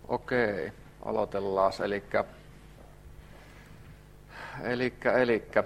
Okei, aloitellaan. Elikkä.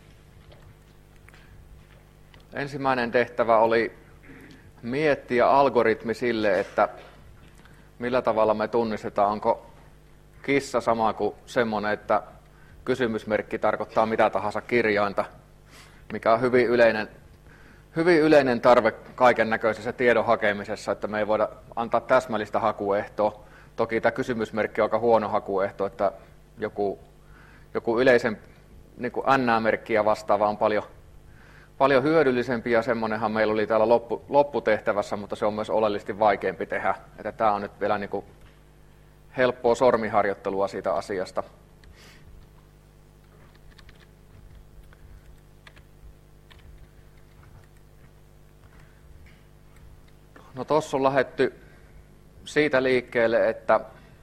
Ensimmäinen tehtävä oli miettiä algoritmi sille, että millä tavalla me tunnistetaan, onko kissa sama kuin semmoinen, että kysymysmerkki tarkoittaa mitä tahansa kirjainta, mikä on hyvin yleinen tarve kaiken näköisessä tiedon hakemisessa, että me ei voida antaa täsmällistä hakuehtoa. Toki tämä kysymysmerkki on aika huono hakuehto, että joku yleisen niin kuin NA-merkkiä vastaava on paljon hyödyllisempi, ja semmoinenhan meillä oli täällä lopputehtävässä, mutta se on myös oleellisesti vaikeampi tehdä. Että tämä on nyt vielä niin kuin helppoa sormiharjoittelua siitä asiasta. No tuossa on lähdetty siitä liikkeelle, että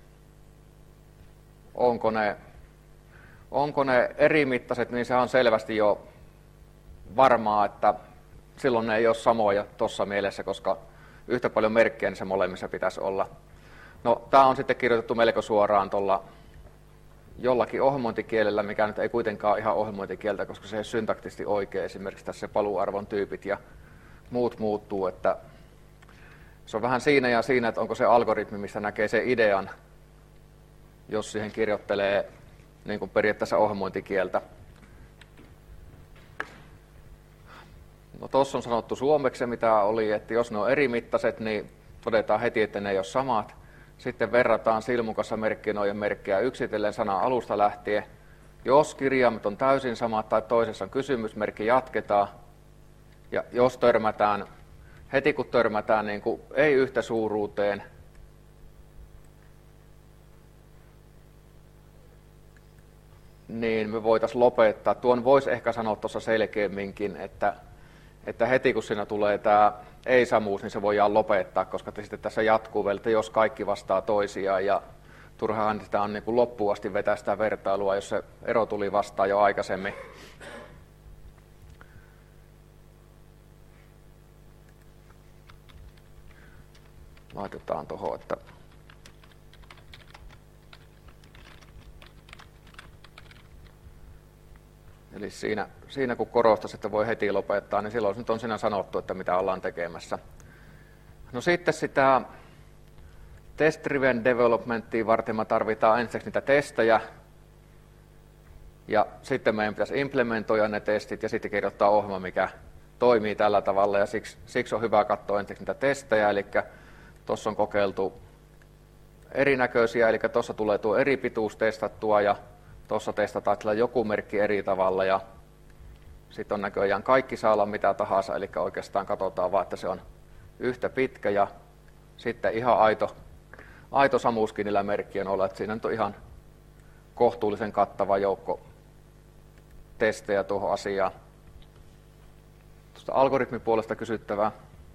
onko ne erimittaiset, niin se on selvästi jo varmaa, että silloin ne ei ole samoja tuossa mielessä, koska yhtä paljon merkkejä niissä molemmissa pitäisi olla. No, tämä on sitten kirjoitettu melko suoraan tuolla jollakin ohjelmointikielellä, mikä nyt ei kuitenkaan ole ihan ohjelmointikieltä, koska se ei ole syntaktisesti oikein. Esimerkiksi tässä paluuarvon tyypit ja muut muuttuu, että se on vähän siinä ja siinä, että onko se algoritmi, mistä näkee sen idean, jos siihen kirjoittelee niin kuin periaatteessa ohjelmointikieltä. No tuossa on sanottu suomeksi, mitä oli, että jos ne on erimittaiset, niin todetaan heti, että ne ei ole samat. Sitten verrataan silmukassa merkkinoiden merkkejä yksitellen sanan alusta lähtien. Jos kirjaimet on täysin samat tai toisessa on kysymysmerkki, jatketaan. Ja jos törmätään, heti kun törmätään niin kuin ei yhtä suuruuteen, niin me voitaisiin lopettaa. Tuon voisi ehkä sanoa tuossa selkeämminkin, että heti kun siinä tulee tämä ei-samuus, niin se voidaan lopettaa, koska sitten tässä jatkuu vielä, että jos kaikki vastaa toisiaan, ja turhaan sitä on niin kuin loppuun asti vetää sitä vertailua, jos se ero tuli vastaan jo aikaisemmin. Laitetaan tuohon, että eli siinä kun korostaisi, että voi heti lopettaa, niin silloin nyt on siinä sanottu, että mitä ollaan tekemässä. No sitten sitä test-driven developmentia varten me tarvitaan ensiksi niitä testejä, ja sitten meidän pitäisi implementoida ne testit ja sitten kirjoittaa ohjelma, mikä toimii tällä tavalla, ja siksi on hyvä katsoa ensiksi niitä testejä, eli tuossa on kokeiltu erinäköisiä, eli tuossa tulee tuo eri pituus testattua, ja tuossa testataan joku merkki eri tavalla, ja sitten on näköjään kaikki saa olla mitä tahansa, eli oikeastaan katsotaan vaan, että se on yhtä pitkä, ja sitten ihan aito samuuskin niillä merkkien olla, että siinä nyt on ihan kohtuullisen kattava joukko testejä tuohon asiaan. Tuosta algoritmipuolesta kysyttävää.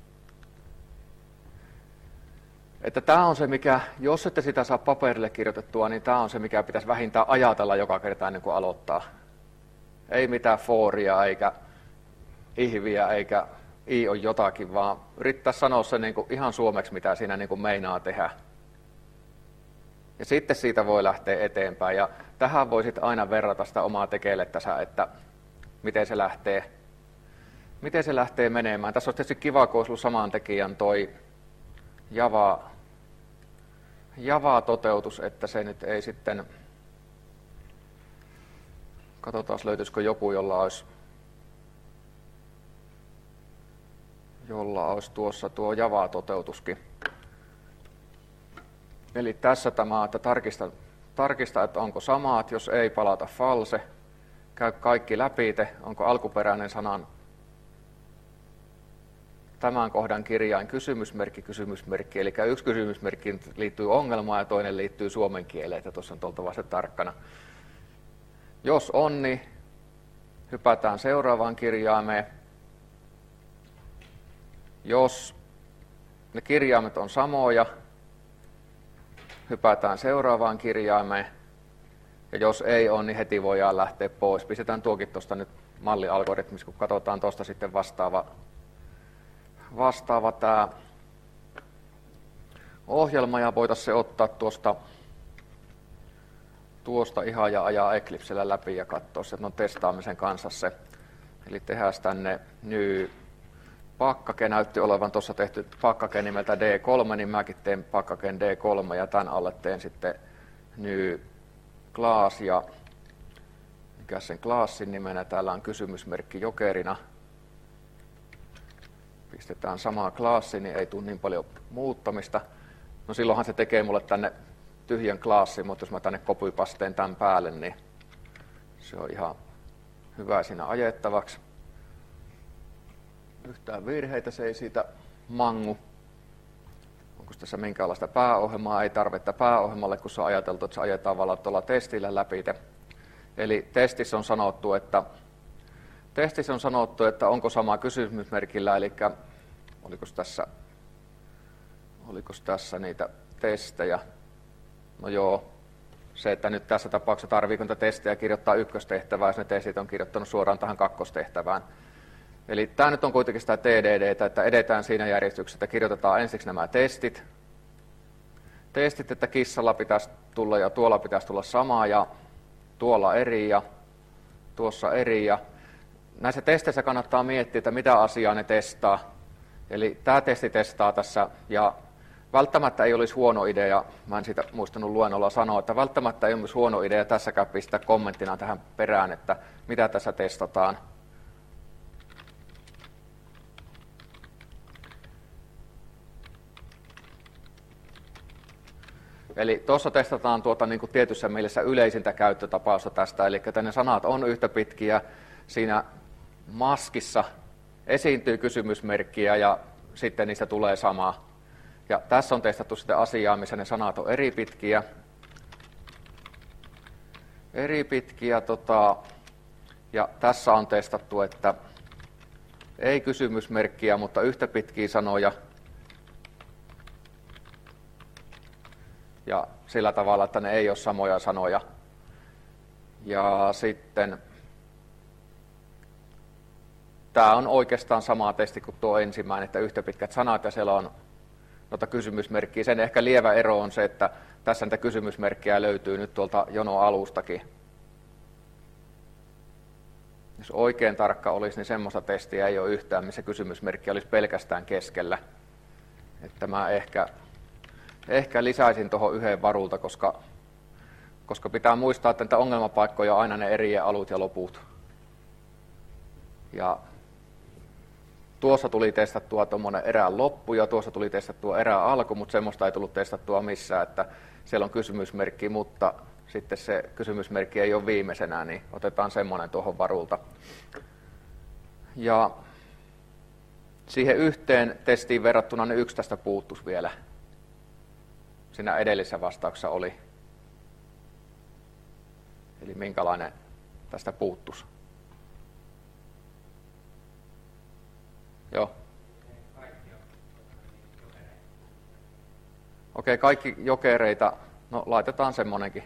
Että tämä on se, mikä, jos ette sitä saa paperille kirjoitettua, niin tämä on se, mikä pitäisi vähintään ajatella joka kerta ennen kuin aloittaa. Ei mitään fooria, eikä ihviä, eikä i on jotakin, vaan yrittää sanoa se niin kuin ihan suomeksi, mitä siinä niin kuin meinaa tehdä. Ja sitten siitä voi lähteä eteenpäin. Ja tähän voi sitten aina verrata sitä omaa tekelettänsä, että miten se lähtee menemään. Tässä olisi tietysti kiva, kun olisi ollut saman tekijän toi Java-toteutus, että se nyt ei sitten, katsotaan löytyisikö joku, jolla olisi tuossa tuo Java-toteutuskin. Eli tässä tämä, että tarkista, että onko samat, jos ei palata false, käy kaikki läpi, onko alkuperäinen sanan tämän kohdan kirjain kysymysmerkki, eli yksi kysymysmerkki liittyy ongelmaan ja toinen liittyy suomen kieleen, että tuossa on oltava se tarkkana. Jos on, niin hypätään seuraavaan kirjaimeen. Jos ne kirjaimet on samoja, hypätään seuraavaan kirjaimeen. Ja jos ei ole, niin heti voidaan lähteä pois. Pistetään tuokin tuosta nyt mallialgoritmissa, kun katsotaan tuosta sitten vastaava tämä ohjelma ja voitaisiin se ottaa tuosta ihan ja ajaa Eclipsellä läpi ja katsoa se, että on testaamisen kanssa se. Eli tehdään tänne new pakkake, näytti olevan tuossa tehty pakkake nimeltä D3, niin mäkin teen pakkaken D3 ja tämän alle teen sitten new class ja mikä sen classin nimenä, täällä on kysymysmerkki jokerina. Pistetään samaa klassi, niin ei tule niin paljon muuttamista. No silloinhan se tekee mulle tänne tyhjän klassin, mutta jos mä tänne copypasteen tämän päälle, niin se on ihan hyvä siinä ajettavaksi. Yhtään virheitä se ei siitä mangu. Onko tässä minkäänlaista pääohjelmaa? Ei tarvetta pääohjelmalle, kun se on ajateltu, että se ajetaan tuolla testillä läpi. Eli testissä on sanottu, että onko sama kysymysmerkillä, eli oliko tässä niitä testejä. No joo, se, että nyt tässä tapauksessa tarviiko niitä testejä kirjoittaa ykköstehtävää, jos ne testit on kirjoittanut suoraan tähän kakkostehtävään. Eli tämä nyt on kuitenkin sitä TDDtä, että edetään siinä järjestyksessä, että kirjoitetaan ensiksi nämä testit, että kissalla pitäisi tulla ja tuolla pitäisi tulla sama ja tuolla eri ja tuossa eri. Ja näissä testeissä kannattaa miettiä, että mitä asiaa ne testaa. Eli tämä testi testaa tässä ja välttämättä ei olisi huono idea, mä en siitä muistanut luennolla sanoa, että välttämättä ei olisi huono idea tässäkään pistää kommenttina tähän perään, että mitä tässä testataan. Eli tuossa testataan niin kuin tietyssä mielessä yleisintä käyttötapausta tästä, eli että ne sanat on yhtä pitkiä, siinä maskissa esiintyy kysymysmerkkiä ja sitten niistä tulee sama. Ja tässä on testattu sitten asiaa, missä ne sanat on eri pitkiä. Ja tässä on testattu, että ei kysymysmerkkiä, mutta yhtä pitkiä sanoja. Ja sillä tavalla, että ne ei ole samoja sanoja. Ja sitten tämä on oikeastaan sama testi kuin tuo ensimmäinen, että yhtä pitkät sanat ja siellä on noita kysymysmerkkiä. Sen ehkä lievä ero on se, että tässä niitä kysymysmerkkejä löytyy nyt tuolta jonoalustakin. Jos oikein tarkka olisi, niin semmoista testiä ei ole yhtään, missä kysymysmerkki olisi pelkästään keskellä. Että mä ehkä lisäisin tuohon yhden varulta, koska pitää muistaa, että niitä ongelmapaikkoja on aina ne erien alut ja loput. Ja tuossa tuli testattua tuommoinen erään loppu ja tuossa tuli testattua erään alku, mutta semmoista ei tullut testattua missään, että siellä on kysymysmerkki, mutta sitten se kysymysmerkki ei ole viimeisenä, niin otetaan semmoinen tuohon varulta. Ja siihen yhteen testiin verrattuna ne yksi tästä puuttuisi vielä. Siinä edellisessä vastauksessa oli. Eli minkälainen tästä puuttuisi. Joo. Okei, kaikki jokereita. No, laitetaan semmonenkin.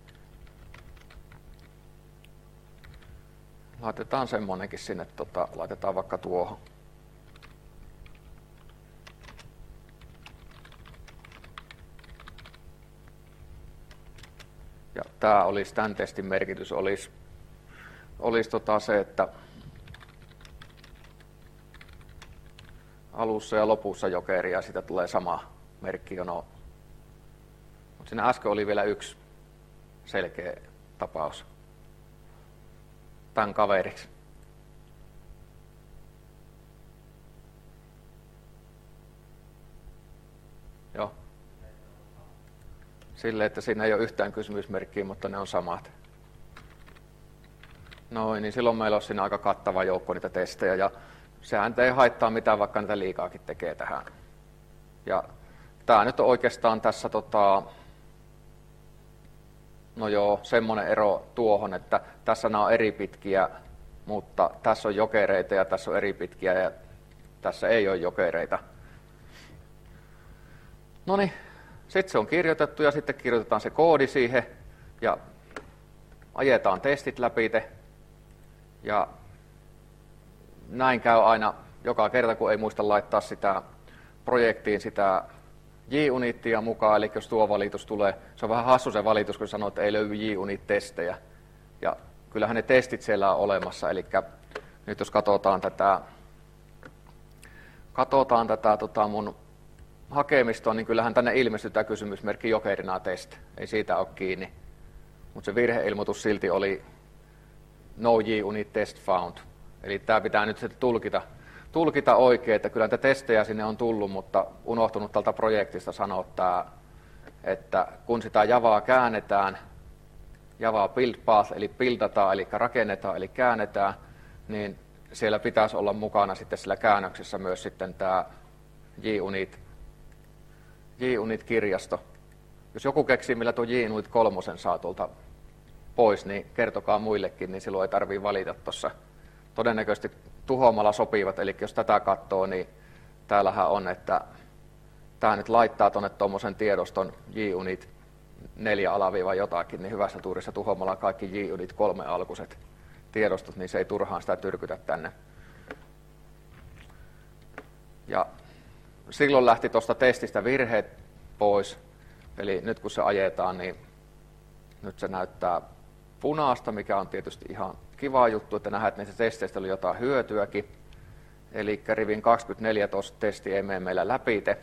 Laitetaan semmonenkin sinne, laitetaan vaikka tuohon. Ja tämä olisi, tämän testin merkitys olisi se, että alussa ja lopussa jokeri ja siitä tulee sama merkkijono. Mutta siinä äsken oli vielä yksi selkeä tapaus. Tämän kaveriksi. Joo. Silleen, että siinä ei ole yhtään kysymysmerkkiä, mutta ne on samat. Noin, niin silloin meillä on siinä aika kattava joukko niitä testejä. Ja sehän ei haittaa mitään, vaikka niitä liikaakin tekee tähän. Ja tämä nyt on oikeastaan tässä, no joo, semmoinen ero tuohon, että tässä nämä on eri pitkiä, mutta tässä on jokereita ja tässä on eri pitkiä ja tässä ei ole jokereita. No niin, sitten se on kirjoitettu ja sitten kirjoitetaan se koodi siihen ja ajetaan testit läpi. Ja näin käy aina joka kerta, kun ei muista laittaa sitä projektiin sitä J-unittia mukaan, eli jos tuo valitus tulee, se on vähän hassu se valitus, kun sanoo, että ei löydy J-unit-testejä. Ja kyllähän ne testit siellä on olemassa, eli nyt jos katsotaan tätä mun hakemistoa, niin kyllähän tänne ilmestyy tämä kysymysmerkki jokerina test. Ei siitä ole kiinni. Mutta se virheilmoitus silti oli no J-unit test found. Eli tämä pitää nyt sitten tulkita oikein, että kyllä näitä testejä sinne on tullut, mutta unohtunut tältä projektista sanoa tämä, että kun sitä Javaa käännetään, Java build path, eli buildataan, eli rakennetaan, eli käännetään, niin siellä pitäisi olla mukana sitten sillä käännöksessä myös sitten tämä JUnit-kirjasto. Jos joku keksii, millä tuo JUnit 3 saa tuolta pois, niin kertokaa muillekin, niin silloin ei tarvitse valita tuossa. Todennäköisesti tuhoamalla sopivat, eli jos tätä katsoo, niin täällähän on, että tämä nyt laittaa tuonne tuommoisen tiedoston JUnit 4 alaviiva jotakin, niin hyvässä tuurissa tuhoamalla kaikki JUnit 3 alkuiset tiedostot, niin se ei turhaan sitä tyrkytä tänne. Ja silloin lähti tuosta testistä virheet pois, eli nyt kun se ajetaan, niin nyt se näyttää punaista, mikä on tietysti ihan kiva juttu, että nähdään, että näistä testeistä oli jotain hyötyäkin. Eli rivin 24 tuossa testi ei mene meillä läpite.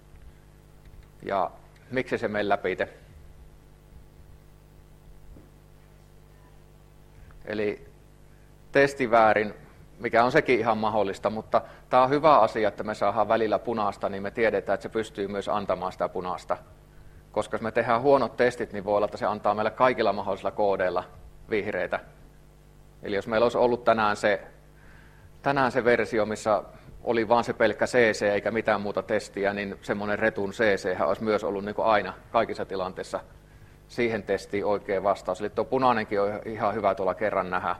Ja miksi se mene läpite? Eli testi väärin, mikä on sekin ihan mahdollista, mutta tämä on hyvä asia, että me saadaan välillä punaista, niin me tiedetään, että se pystyy myös antamaan sitä punaista. Koska jos me tehdään huonot testit, niin voi olla, että se antaa meille kaikilla mahdollisilla koodeilla vihreitä. Eli jos meillä olisi ollut tänään se versio, missä oli vain se pelkkä CC eikä mitään muuta testiä, niin semmoinen retun CC olisi myös ollut niin kuin aina kaikissa tilanteissa siihen testiin oikea vastaus. Eli tuo punainenkin on ihan hyvä tuolla kerran nähdä.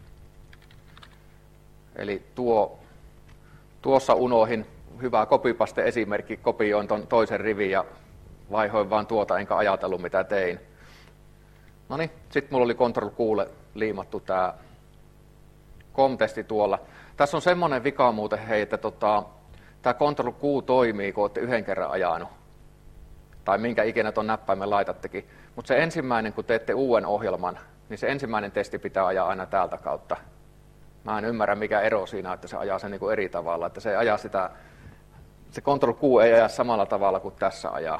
Eli tuossa unohin hyvä copypaste-esimerkki, kopioin tuon toisen rivin ja vaihoin vaan tuota, enkä ajatellut mitä tein. No niin, sitten mulla oli Ctrl-Q:lle liimattu tämä com-testi tuolla. Tässä on semmoinen vika muuten, hei, että tämä Ctrl-Q toimii, kun olette yhden kerran ajanut. Tai minkä ikinä tuon näppäimen laitattekin. Mutta se ensimmäinen, kun teette uuden ohjelman, niin se ensimmäinen testi pitää ajaa aina täältä kautta. Mä en ymmärrä, mikä ero siinä, että se ajaa sen niin kuin eri tavalla. Että se ajaa sitä, se Ctrl-Q ei aja samalla tavalla kuin tässä ajaa.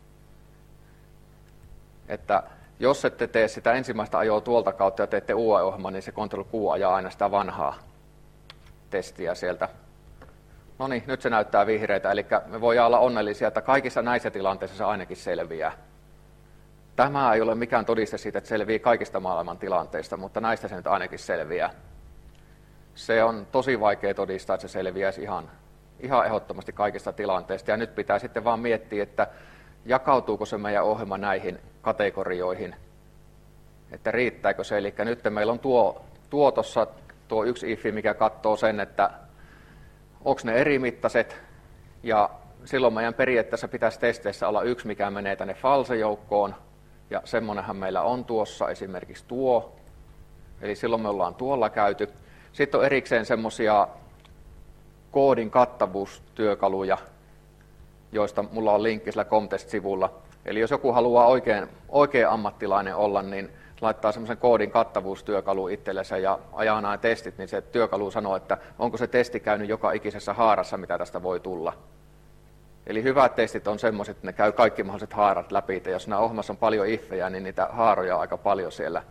Että jos ette tee sitä ensimmäistä ajoa tuolta kautta ja teette uuden ohjelman, niin se Ctrl-Q ajaa aina sitä vanhaa testiä sieltä. No niin, nyt se näyttää vihreitä, eli me voidaan olla onnellisia, että kaikissa näissä tilanteissa se ainakin selviää. Tämä ei ole mikään todiste siitä, että selviää kaikista maailman tilanteista, mutta näistä se nyt ainakin selviää. Se on tosi vaikea todistaa, että se selviäisi ihan ehdottomasti kaikista tilanteista. Ja nyt pitää sitten vaan miettiä, että jakautuuko se meidän ohjelma näihin kategorioihin, että riittääkö se. Eli nyt meillä on tuo yksi if, mikä katsoo sen, että onko ne eri mittaiset, ja silloin meidän periaatteessa pitäisi testeissä olla yksi, mikä menee tänne false-joukkoon, ja semmoinenhan meillä on tuossa esimerkiksi tuo, eli silloin me ollaan tuolla käyty. Sitten on erikseen semmoisia koodin kattavuustyökaluja, joista mulla on linkki sillä Comtest-sivulla. Eli jos joku haluaa oikein ammattilainen olla, niin laittaa semmoisen koodin kattavuustyökalu itsellensä ja ajaa nämä testit, niin se työkalu sanoo, että onko se testi käynyt joka ikisessä haarassa, mitä tästä voi tulla. Eli hyvät testit on semmoiset, että ne käy kaikki mahdolliset haarat läpi, ja jos nämä ohjelmassa on paljon iffejä, niin niitä haaroja on aika paljon siellä.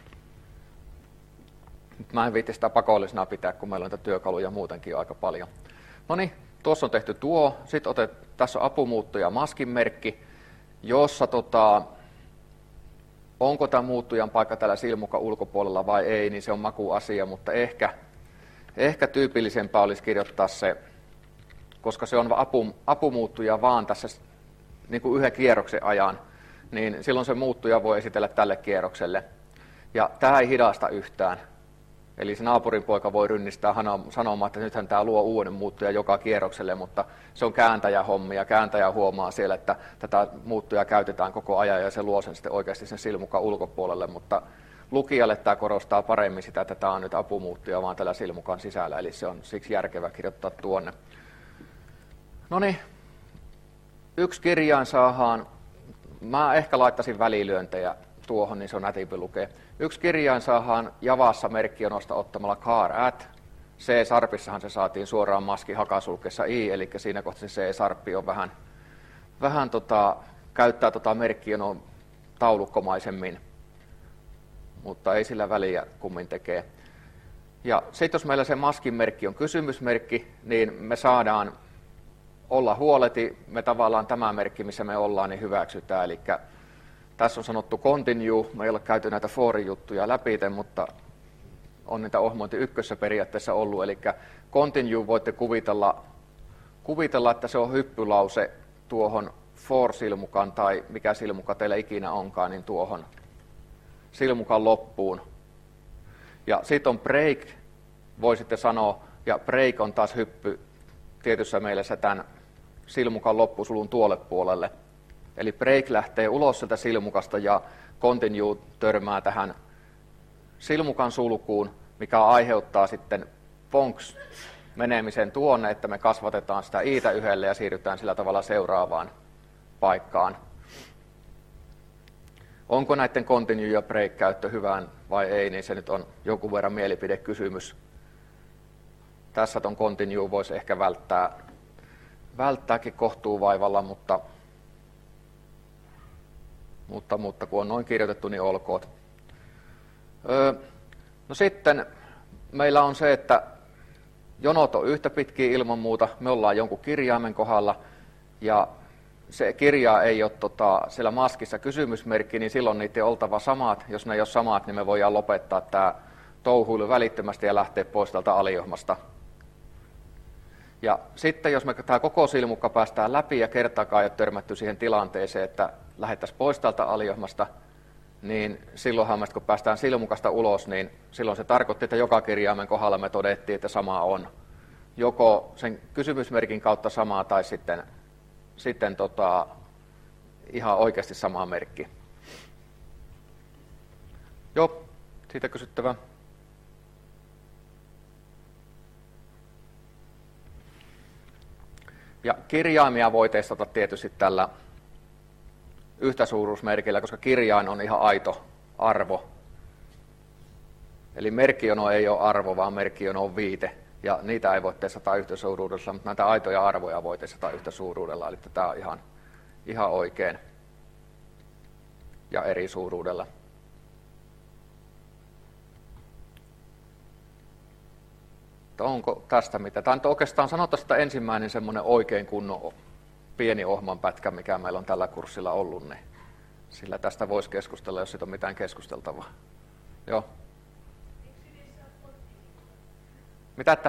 Mä en viitti sitä pakollisena pitää, kun meillä on niitä työkaluja muutenkin aika paljon. No niin, tuossa on tehty tuo. Sitten tässä on apumuuttuja maskin merkki, jossa onko tämä muuttujan paikka täällä silmukan ulkopuolella vai ei, niin se on makuasia, mutta ehkä tyypillisempää olisi kirjoittaa se, koska se on apumuuttuja vaan tässä niin kuin yhden kierroksen ajan, niin silloin se muuttuja voi esitellä tälle kierrokselle. Ja tämä ei hidasta yhtään. Eli se naapurin poika voi rynnistää sanomaan, että nythän tämä luo uuden muuttuja joka kierrokselle, mutta se on kääntäjähommi ja kääntäjä huomaa siellä, että tätä muuttuja käytetään koko ajan ja se luo sen sitten oikeasti sen silmukan ulkopuolelle, mutta lukijalle tämä korostaa paremmin sitä, että tämä on nyt apumuuttuja vaan tällä silmukan sisällä, eli se on siksi järkevää kirjoittaa tuonne. No niin, yksi kirjain saadaan, mä ehkä laittaisin välilyöntejä tuohon, niin se on nätimpi lukea. Yksi kirjain saadaan Javassa merkkionosta ottamalla car at. C-sarpissahan se saatiin suoraan maskin hakasulkeessa I, eli siinä kohtaa se C-sarppi on vähän käyttää merkkionon taulukkomaisemmin, mutta ei sillä väliä kummin tekee. Ja sitten jos meillä se maskin merkki on kysymysmerkki, niin me saadaan olla huoleti, me tavallaan tämä merkki, missä me ollaan, niin hyväksytään. Eli tässä on sanottu continue, me ei ole käyty näitä forin juttuja läpi, mutta on niitä ohmointi ykkössä periaatteessa ollut. Eli continue voitte kuvitella, että se on hyppylause tuohon for-silmukan tai mikä silmuka teillä ikinä onkaan, niin tuohon silmukan loppuun. Ja sitten on break, voisitte sanoa, ja break on taas hyppy tietyssä mielessä tämän silmukan loppusulun tuolle puolelle. Eli break lähtee ulos sieltä silmukasta ja continue törmää tähän silmukan sulkuun, mikä aiheuttaa sitten ponks menemisen tuonne, että me kasvatetaan sitä iitä yhdelle ja siirrytään sillä tavalla seuraavaan paikkaan. Onko näiden continue ja break käyttö hyvään vai ei, niin se nyt on jonkun verran mielipidekysymys. Tässä ton continue voisi ehkä välttääkin kohtuuvaivalla, mutta kun on noin kirjoitettu, niin olkoon. No sitten meillä on se, että jonot on yhtä pitkiä ilman muuta. Me ollaan jonkun kirjaimen kohdalla ja se kirja ei ole siellä maskissa kysymysmerkki, niin silloin niitä on oltava samat. Jos ne ei ole samat, niin me voidaan lopettaa tämä touhuilu välittömästi ja lähteä pois tältä aliohmasta. Ja sitten jos me tämä koko silmukka päästään läpi ja kertaakaan ei ole törmätty siihen tilanteeseen, että lähdettäisiin pois tältä aliohmasta, niin silloinhan kun päästään silmukasta ulos, niin silloin se tarkoitti, että joka kirjaimen kohdalla me todettiin, että sama on. Joko sen kysymysmerkin kautta sama tai sitten ihan oikeasti sama merkki. Joo, siitä kysyttävä. Ja kirjaimia voi testata tietysti tällä yhtäsuuruusmerkillä, koska kirjain on ihan aito arvo. Eli merkkiono ei ole arvo, vaan merkkiono on viite. Ja niitä ei voi testata yhtäsuuruudella, mutta näitä aitoja arvoja voi testata yhtäsuuruudella. Eli tämä on ihan oikein. Ja eri suuruudella. Onko tästä mitä? Tämä on oikeastaan sanotaan sitä ensimmäinen semmoinen oikein kunnon pieni ohmanpätkä, mikä meillä on tällä kurssilla ollut. Niin sillä tästä voisi keskustella, jos siitä on mitään keskusteltavaa. Joo. Mitä että?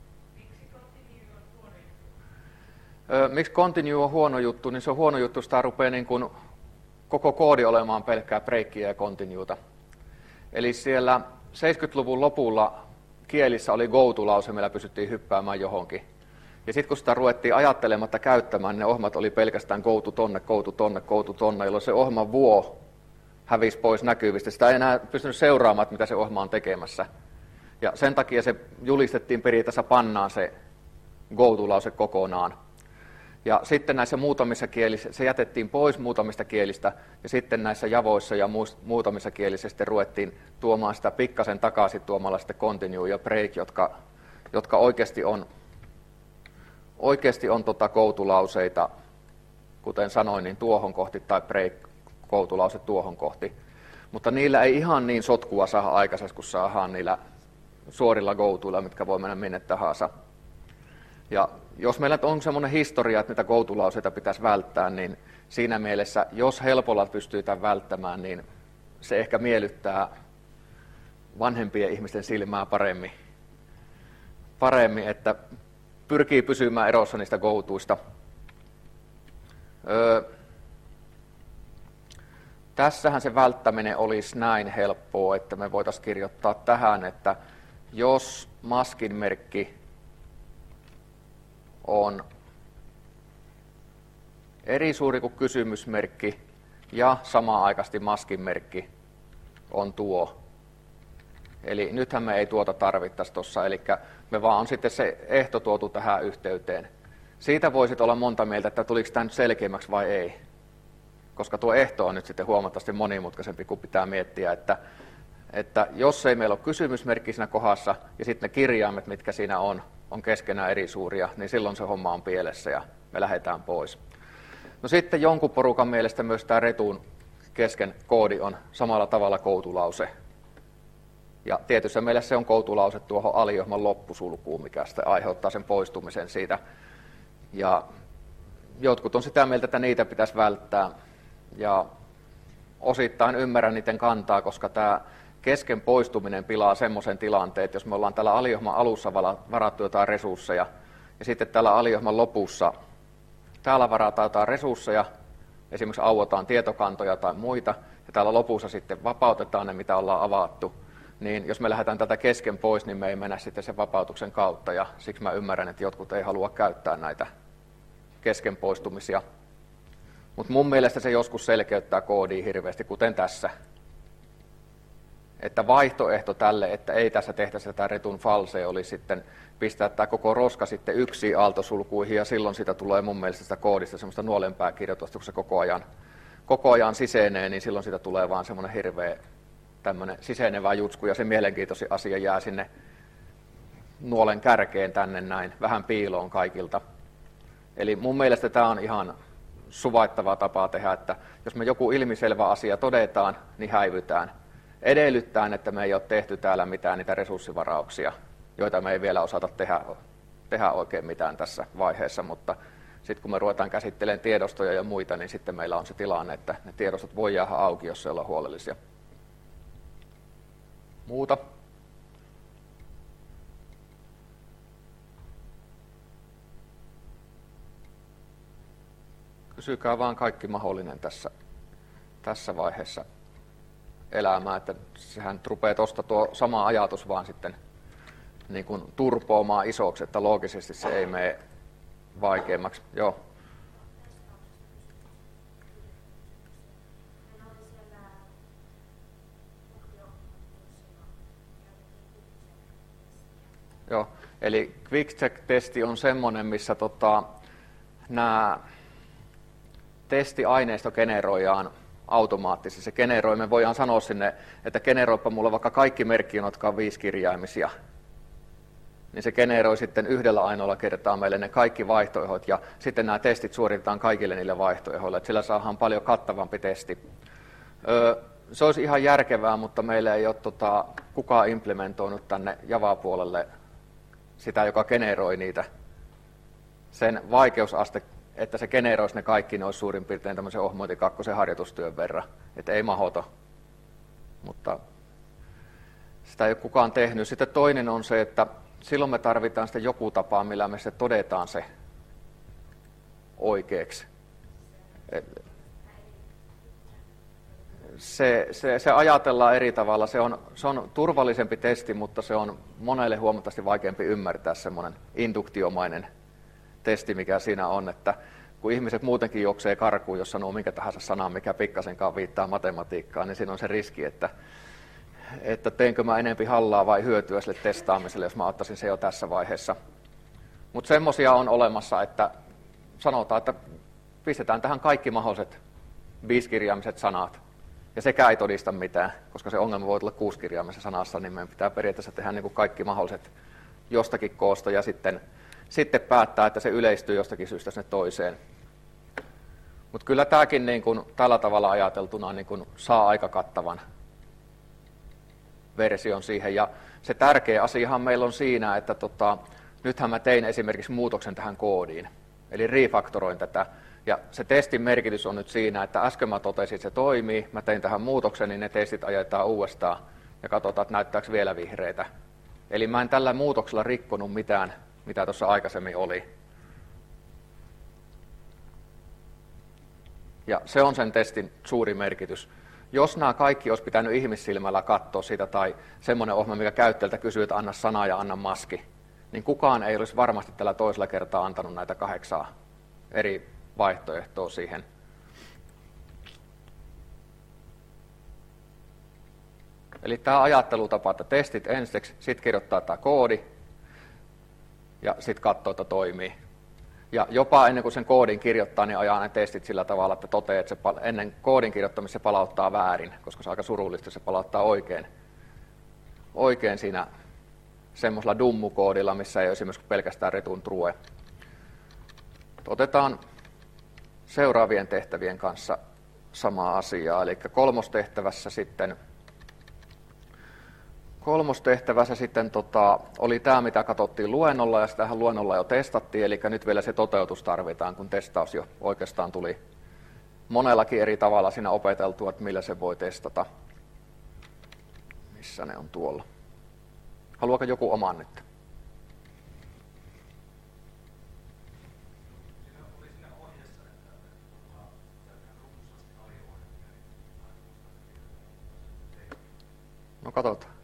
Miksi continue on huono juttu? Niin se on huono juttu, sitä rupeaa niin kuin koko koodi olemaan pelkkää breikkiä ja continueta. Eli siellä 70-luvun lopulla kielissä oli go-to-lause, millä pystyttiin hyppäämään johonkin. Ja sitten kun sitä ruvettiin ajattelematta käyttämään, niin ne ohmat oli pelkästään go-to tonne, go-to tonne, go-to tonne, jolloin se ohman vuo hävisi pois näkyvistä. Sitä ei enää pystynyt seuraamaan, mitä se ohma on tekemässä. Ja sen takia se julistettiin periaatteessa pannaan se go-to-lause kokonaan. Ja sitten näissä muutamissa kielissä, se jätettiin pois muutamista kielistä, ja sitten näissä javoissa ja muutamissa kielissä sitten ruvettiin tuomaan sitä pikkasen takaisin tuomalla sitten continue ja break, jotka oikeasti on go-to-lauseita, kuten sanoin, niin tuohon kohti tai break go-to-lause tuohon kohti. Mutta niillä ei ihan niin sotkua saada aikaiseksi, kun saadaan niillä suorilla go-toilla, mitkä voi mennä minne tahansa. Ja jos meillä on semmoinen historia, että niitä go-to-lauseita pitäisi välttää, niin siinä mielessä, jos helpolla pystyy tämän välttämään, niin se ehkä miellyttää vanhempien ihmisten silmää paremmin, että pyrkii pysymään erossa niistä go-tuista. Tässähän se välttäminen olisi näin helppoa, että me voitaisiin kirjoittaa tähän, että jos maskin merkki on eri suuri kuin kysymysmerkki ja samanaikaisesti maskin merkki on tuo. Eli nythän me ei tuota tarvittaisi tuossa, eli me vaan on sitten se ehto tuotu tähän yhteyteen. Siitä voisit olla monta mieltä, että tuliko tämä nyt selkeämmäksi vai ei. Koska tuo ehto on nyt sitten huomattavasti monimutkaisempi, kun pitää miettiä, että jos ei meillä ole kysymysmerkki siinä kohdassa ja sitten ne kirjaimet, mitkä siinä on keskenään eri suuria, niin silloin se homma on pielessä ja me lähdetään pois. No sitten jonkun porukan mielestä myös tämä retun kesken koodi on samalla tavalla koutulause. Ja tietyssä mielessä se on koutulause tuohon aliohman loppusulkuun, mikä sitten aiheuttaa sen poistumisen siitä. Ja jotkut on sitä mieltä, että niitä pitäisi välttää. Ja osittain ymmärrän niiden kantaa, koska tämä kesken poistuminen pilaa semmoisen tilanteen, että jos me ollaan täällä aliohman alussa varattu jotain resursseja, ja sitten täällä aliohman lopussa täällä varataan jotain resursseja, esimerkiksi auotaan tietokantoja tai muita, ja täällä lopussa sitten vapautetaan ne, mitä ollaan avattu, niin jos me lähdetään tätä kesken pois, niin me ei mennä sitten sen vapautuksen kautta, ja siksi mä ymmärrän, että jotkut ei halua käyttää näitä kesken poistumisia. Mutta mun mielestä se joskus selkeyttää koodia hirveästi, kuten tässä. Että vaihtoehto tälle, että ei tässä tehtäisi tätä retun falsea, oli sitten pistää tämä koko roska sitten yksiin aaltosulkuihin, ja silloin siitä tulee mun mielestä sitä koodista semmoista nuolenpääkirjoitusta, kun se koko ajan sisenee, niin silloin siitä tulee vaan semmoinen hirveä tämmöinen sisenevä jutsku, ja se mielenkiintoisin asia jää sinne nuolen kärkeen tänne näin, vähän piiloon kaikilta. Eli mun mielestä tämä on ihan suvaittava tapa tehdä, että jos me joku ilmiselvä asia todetaan, niin häivytään. Edellyttäen, että me ei ole tehty täällä mitään niitä resurssivarauksia, joita me ei vielä osata tehdä oikein mitään tässä vaiheessa, mutta sitten kun me ruvetaan käsittelemään tiedostoja ja muita, niin sitten meillä on se tilanne, että ne tiedostot voi jäädä auki, jos se ollaan huolellisia. Muuta? Kysykää vaan kaikki mahdollinen tässä vaiheessa elämää, että sehän rupeaa tuosta tuo sama ajatus vaan sitten niin kuin turpoamaan isoksi, että loogisesti se ei mene vaikeammaksi. Joo. Joo, eli quick check-testi on semmoinen, missä nämä testiaineisto generoidaan automaattisesti. Se generoi, me voidaan sanoa sinne, että generoipa mulle vaikka kaikki merkkionot, jotka on 5-kirjaimisia. Niin se generoi sitten yhdellä ainoalla kertaa meille ne kaikki vaihtoehdot, ja sitten nämä testit suoritetaan kaikille niille vaihtoehdoille, että sillä saadaan paljon kattavampi testi. Se olisi ihan järkevää, mutta meillä ei ole kukaan implementoinut tänne Java-puolelle sitä, joka generoi niitä. Sen vaikeusaste, että se generoisi ne kaikki, ne olisi suurin piirtein tämmöisen Ohmoiti 2 harjoitustyön verran, että ei mahdoton. Mutta sitä ei ole kukaan tehnyt. Sitten toinen on se, että silloin me tarvitaan sitten joku tapa, millä me se todetaan se oikeaksi. Se ajatellaan eri tavalla. Se on turvallisempi testi, mutta se on monelle huomattavasti vaikeampi ymmärtää semmoinen induktiomainen testi, mikä siinä on, että kun ihmiset muutenkin juoksee karkuun, jos sanoo minkä tahansa sanan, mikä pikkasenkaan viittaa matematiikkaan, niin siinä on se riski, että teinkö mä enempi hallaa vai hyötyä sille testaamiselle, jos mä ottaisin se jo tässä vaiheessa. Mutta semmoisia on olemassa, että sanotaan, että pistetään tähän kaikki mahdolliset 5-kirjaimiset sanat, ja sekään ei todista mitään, koska se ongelma voi olla 6-kirjaimisessa sanassa, niin meidän pitää periaatteessa tehdä niin kuin kaikki mahdolliset jostakin koosta, ja sitten päättää, että se yleistyy jostakin syystä sinne toiseen. Mutta kyllä tämäkin niin kun, tällä tavalla ajateltuna niin kun saa aika kattavan version siihen. Ja se tärkeä asiahan meillä on siinä, että nythän mä tein esimerkiksi muutoksen tähän koodiin. Eli refaktoroin tätä. Ja se testin merkitys on nyt siinä, että äsken mä totesin, että se toimii. Mä tein tähän muutoksen, niin ne testit ajetaan uudestaan ja katsotaan, että näyttääkö vielä vihreitä. Eli mä en tällä muutoksella rikkonut mitään, mitä tuossa aikaisemmin oli. Ja se on sen testin suuri merkitys. Jos nämä kaikki olisi pitänyt ihmissilmällä katsoa sitä, tai semmoinen ohjelma, mikä käyttäjältä kysyy, että anna sana ja anna maski, niin kukaan ei olisi varmasti tällä toisella kertaa antanut näitä 8 eri vaihtoehtoa siihen. Eli tämä ajattelutapa, että testit ensiksi, sitten kirjoittaa tämä koodi, ja sitten katsoo, että toimii. Ja jopa ennen kuin sen koodin kirjoittaa, niin ajaa ne testit sillä tavalla, että toteaa, että ennen koodin kirjoittamista se palauttaa väärin, koska se on aika surullista, se palauttaa oikein siinä semmoisella dummukoodilla, missä ei ole esimerkiksi pelkästään return true. Otetaan seuraavien tehtävien kanssa samaa asiaa, eli kolmostehtävässä sitten oli tämä, mitä katsottiin luennolla, ja sitähän luennolla jo testattiin, eli nyt vielä se toteutus tarvitaan, kun testaus jo oikeastaan tuli monellakin eri tavalla siinä opeteltua, että millä se voi testata. Missä ne on tuolla? Haluaako joku oman nyt? No katsotaan.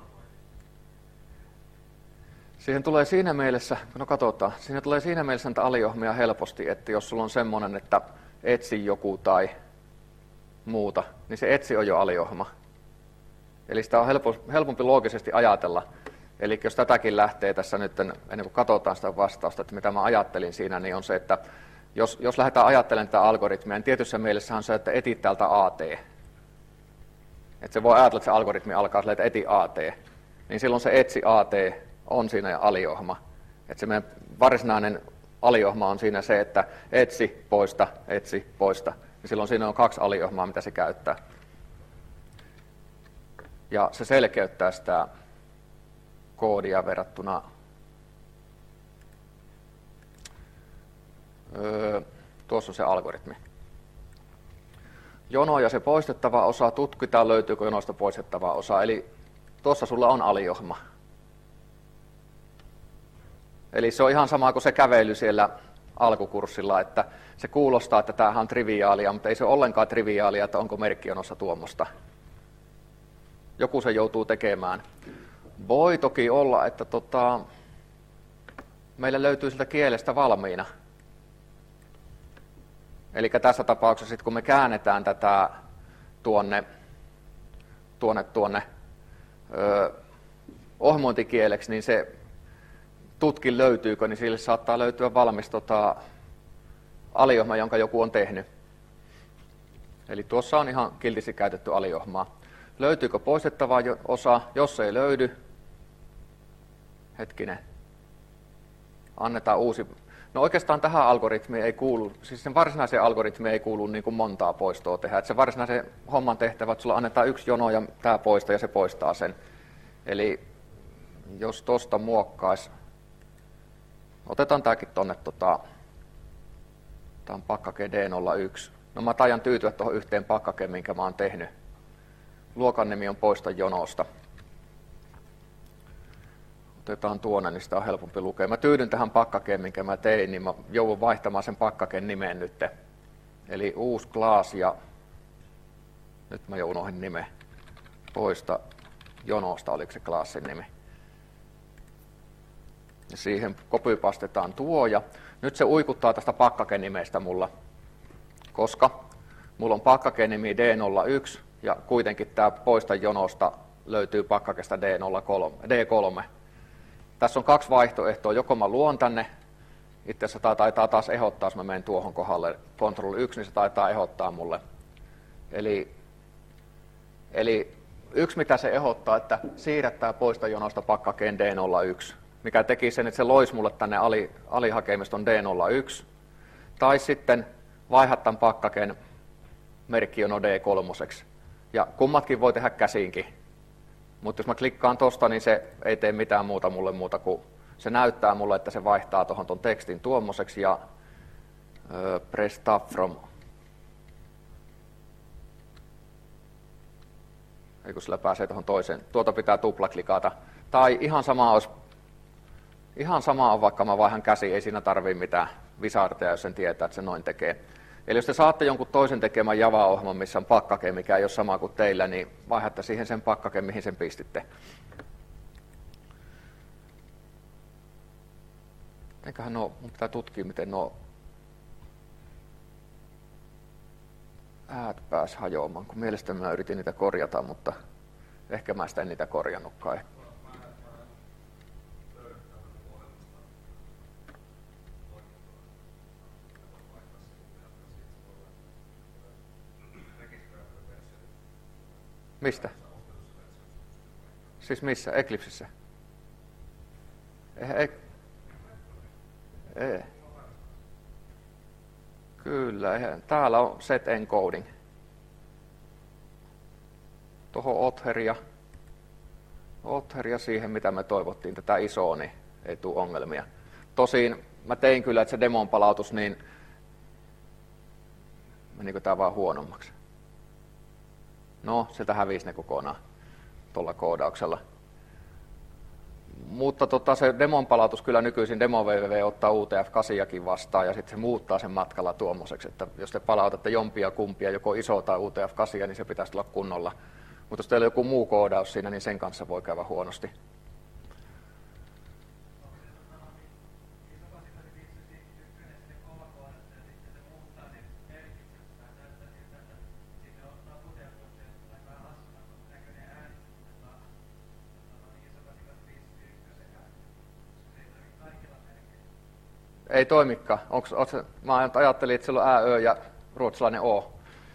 Siihen tulee siinä mielessä näitä aliohmia helposti, että jos sulla on semmoinen, että etsi joku tai muuta, niin se etsi on jo aliohma. Eli sitä on helpompi loogisesti ajatella. Eli jos tätäkin lähtee tässä nyt, ennen kuin katsotaan sitä vastausta, että mitä mä ajattelin siinä, niin on se, että jos lähdetään ajattelemaan tätä algoritmia, niin tietyssä mielessä on se, että etit täältä AT. Että se voi ajatella, että se algoritmi alkaa sille, että eti AT. Niin silloin se etsi AT on siinä aliohma. Että se meidän varsinainen aliohma on siinä se, että etsi, poista. Ja silloin siinä on 2 aliohmaa, mitä se käyttää. Ja se selkeyttää sitä koodia verrattuna tuossa on se algoritmi. Jono ja se poistettava osa, tutkitaan löytyykö jonosta poistettava osa, eli tuossa sulla on aliohma. Eli se on ihan sama kuin se kävely siellä alkukurssilla, että se kuulostaa, että tämähän on triviaalia, mutta ei se ole ollenkaan triviaalia, että onko merkkijonossa tuommoista. Joku se joutuu tekemään. Voi toki olla, että meillä löytyy siltä kielestä valmiina. Eli tässä tapauksessa, kun me käännetään tätä tuonne ohjelmointikieleksi, niin se tutkin löytyykö, niin sille saattaa löytyä valmis aliohma, jonka joku on tehnyt. Eli tuossa on ihan kiltisti käytetty aliohmaa. Löytyykö poistettava osa? Jos ei löydy, annetaan uusi. No oikeastaan tähän algoritmiin ei kuulu, siis sen varsinaiseen algoritmiin ei kuulu niin kuin montaa poistoa tehdä. Että se varsinaisen homman tehtävä, että sulla annetaan 1 jono ja tämä poista ja se poistaa sen. Eli jos tuosta muokkaisi, otetaan tämäkin tuonne, tämä on pakkake D01. No mä taidan tyytyä tuohon yhteen pakkakeen, minkä mä oon tehnyt. Luokan nimi on poista jonosta. Otetaan tuonne, niin sitä on helpompi lukea. Mä tyydyn tähän pakkakeen, minkä mä tein, niin mä joudun vaihtamaan sen pakkakeen nimeen nyt. Eli uusi class ja nyt mä unohdin nimen. Poista jonosta, oliko se classin nimi. Ja siihen copypastetaan tuo ja nyt se uikuttaa tästä pakkakeen nimestä mulla, koska mulla on pakkakeen nimi D01 ja kuitenkin tämä poista jonosta löytyy pakkakesta D3. Tässä on 2 vaihtoehtoa, joko mä luon tänne, itse asiassa tämä taitaa taas ehdottaa, jos mä menen tuohon kohdalle, Ctrl 1, niin se taitaa ehdottaa mulle. Eli yksi mitä se ehdottaa, että siirrettää poista jonosta pakkakeen D01, mikä teki sen, että se loisi mulle tänne alihakemiston D01, tai sitten vaihdat tämän pakkakeen merkkijono D3. Ja kummatkin voi tehdä käsinkin. Mutta jos mä klikkaan tosta, niin se ei tee mitään muuta kuin se näyttää mulle, että se vaihtaa tuohon ton tekstin tuommoiseksi ja press tab from. Ei kun sillä pääsee tuohon toiseen. Tuota pitää tuplaklikata. Tai ihan sama on, vaikka mä vaihan käsi, ei siinä tarvii mitään wizardia, jos sen tietää, että se noin tekee. Eli jos te saatte jonkun toisen tekemän Java-ohjelman, missä on pakkake, mikä ei ole sama kuin teillä, niin vaihdatte siihen sen pakkake, mihin sen pistitte. Eiköhän mun pitää tutkia, miten äät pääsi hajoamaan, kun mielestäni mä yritin niitä korjata, mutta ehkä mä sitä en niitä korjannutkaan. Mistä? Siis missä? Eclipsessä? Ei. Kyllä, täällä on set encoding. Tuohon Otheria siihen, mitä me toivottiin, tätä isoa, niin ei tule ongelmia. Tosin mä tein kyllä, että se demon palautus, niin menikö tää vaan huonommaksi? No, sieltä hävisi ne kokonaan tuolla koodauksella. Mutta se demon palautus kyllä nykyisin Demo www ottaa UTF-8 vastaan ja sitten se muuttaa sen matkalla tuommoiseksi, että jos te palautatte jompia kumpia, joko iso tai UTF-8, niin se pitäisi olla kunnolla. Mutta jos teillä on joku muu koodaus siinä, niin sen kanssa voi käydä huonosti. Ei toimikaan. Mä ajattelin, että siellä on ä, ö ja ruotsalainen o.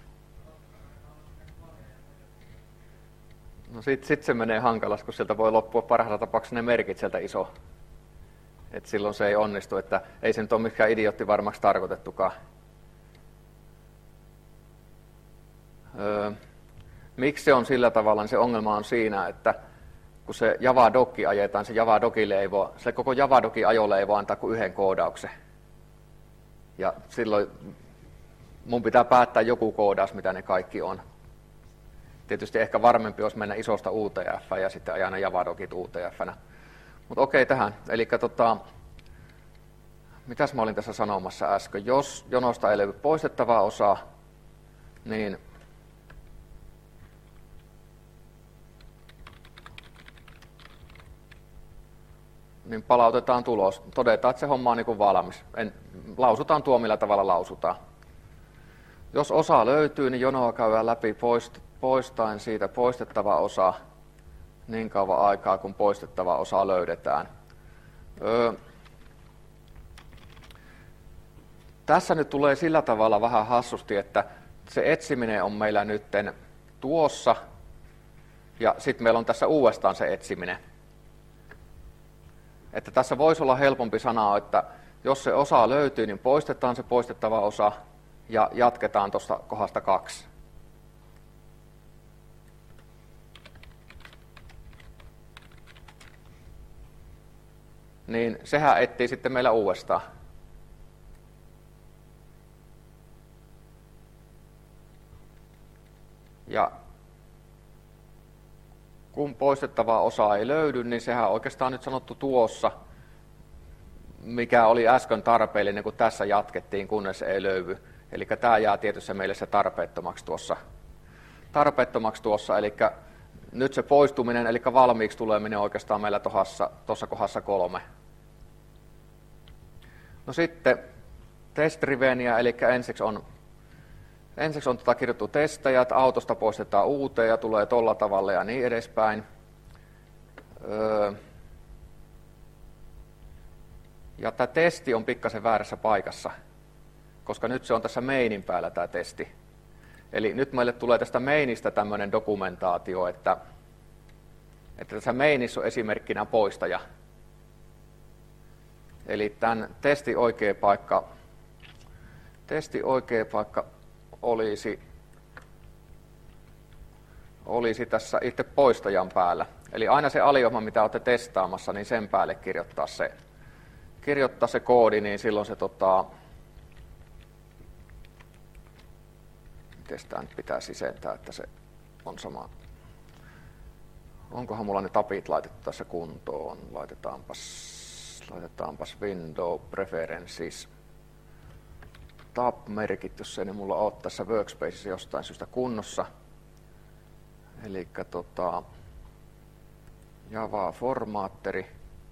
No sit se menee hankalasti, kun sieltä voi loppua parhaalla tapauksessa ne merkit sieltä iso. Et silloin se ei onnistu, että ei se nyt ole mikään idiootti varmaksi tarkoitettukaan. Miksi se on sillä tavalla, niin se ongelma on siinä, että kun se Java-dokki ajetaan, se Java-dokille ei voi, se koko Java-dokin ajolle ei voi antaa kuin yhden koodauksen. Ja silloin mun pitää päättää joku koodaus, mitä ne kaikki on. Tietysti ehkä varmempi olisi mennä isosta UTF ja sitten ajaa ne Java-dokit UTF-nä. Mutta okei tähän. Eli mitäs mä olin tässä sanomassa äsken? Jos jonosta ei löydy poistettavaa osaa, niin palautetaan tulos. Todetaan, että se homma on niin kuin valmis. Lausutaan tuo, millä tavalla lausutaan. Jos osa löytyy, niin jonoa käydään läpi poistaen siitä poistettava osa niin kauan aikaa, kun poistettava osa löydetään. Tässä nyt tulee sillä tavalla vähän hassusti, että se etsiminen on meillä nyt tuossa, ja sitten meillä on tässä uudestaan se etsiminen. Että tässä voisi olla helpompi sanoa, että jos se osa löytyy, niin poistetaan se poistettava osa ja jatketaan tuosta kohdasta 2. Niin sehän etsii sitten meillä uudestaan. Ja kun poistettavaa osaa ei löydy, niin sehän on oikeastaan nyt sanottu tuossa, mikä oli äsken tarpeellinen, kun tässä jatkettiin, kunnes ei löydy. Eli tämä jää tietysti meille se tarpeettomaksi tuossa. Eli nyt se poistuminen, eli valmiiksi tuleminen oikeastaan meillä tuossa kohdassa 3. No sitten test-driveniä, eli ensiksi on kirjoitettu testejä, että autosta poistetaan UT ja tulee tolla tavalla ja niin edespäin. Ja tämä testi on pikkasen väärässä paikassa, koska nyt se on tässä mainin päällä tämä testi. Eli nyt meille tulee tästä mainista tämmöinen dokumentaatio, että tässä mainissa on esimerkkinä poistaja. Eli tämän testin oikea paikka olisi tässä itse poistajan päällä. Eli aina se aliohma, mitä olette testaamassa, niin sen päälle kirjoittaa se koodi, niin silloin se miten sitä nyt pitää sisentää, että se on sama. Onkohan mulla ne tapit laitettu tässä kuntoon? Laitetaanpas Window Preferences. Tab merkit, jos ei ne mulla ole tässä workspaceissa jostain syystä kunnossa. Eli Java-formaatteri.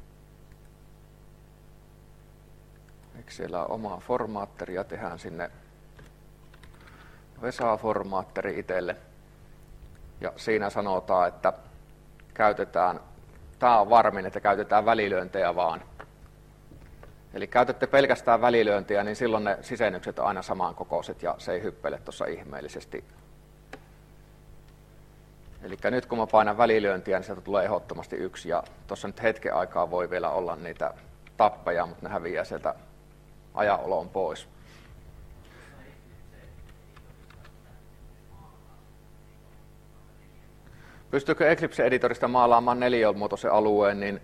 Eikö siellä ole oma formaatteri ja tehdään sinne Vesa-formaatteri itselle. Ja siinä sanotaan, että käytetään, tämä on varmin, että käytetään välilyöntejä vaan. Eli käytätte pelkästään välilyöntiä, niin silloin ne sisennykset on aina samankokoiset ja se ei hyppele tuossa ihmeellisesti. Eli nyt kun mä painan välilyöntiä, niin sieltä tulee ehdottomasti 1, ja tuossa nyt hetken aikaa voi vielä olla niitä tappeja, mutta ne häviää sieltä ajanolon pois. Pystyykö Eclipse-editorista maalaamaan neliömuotoisen alueen, niin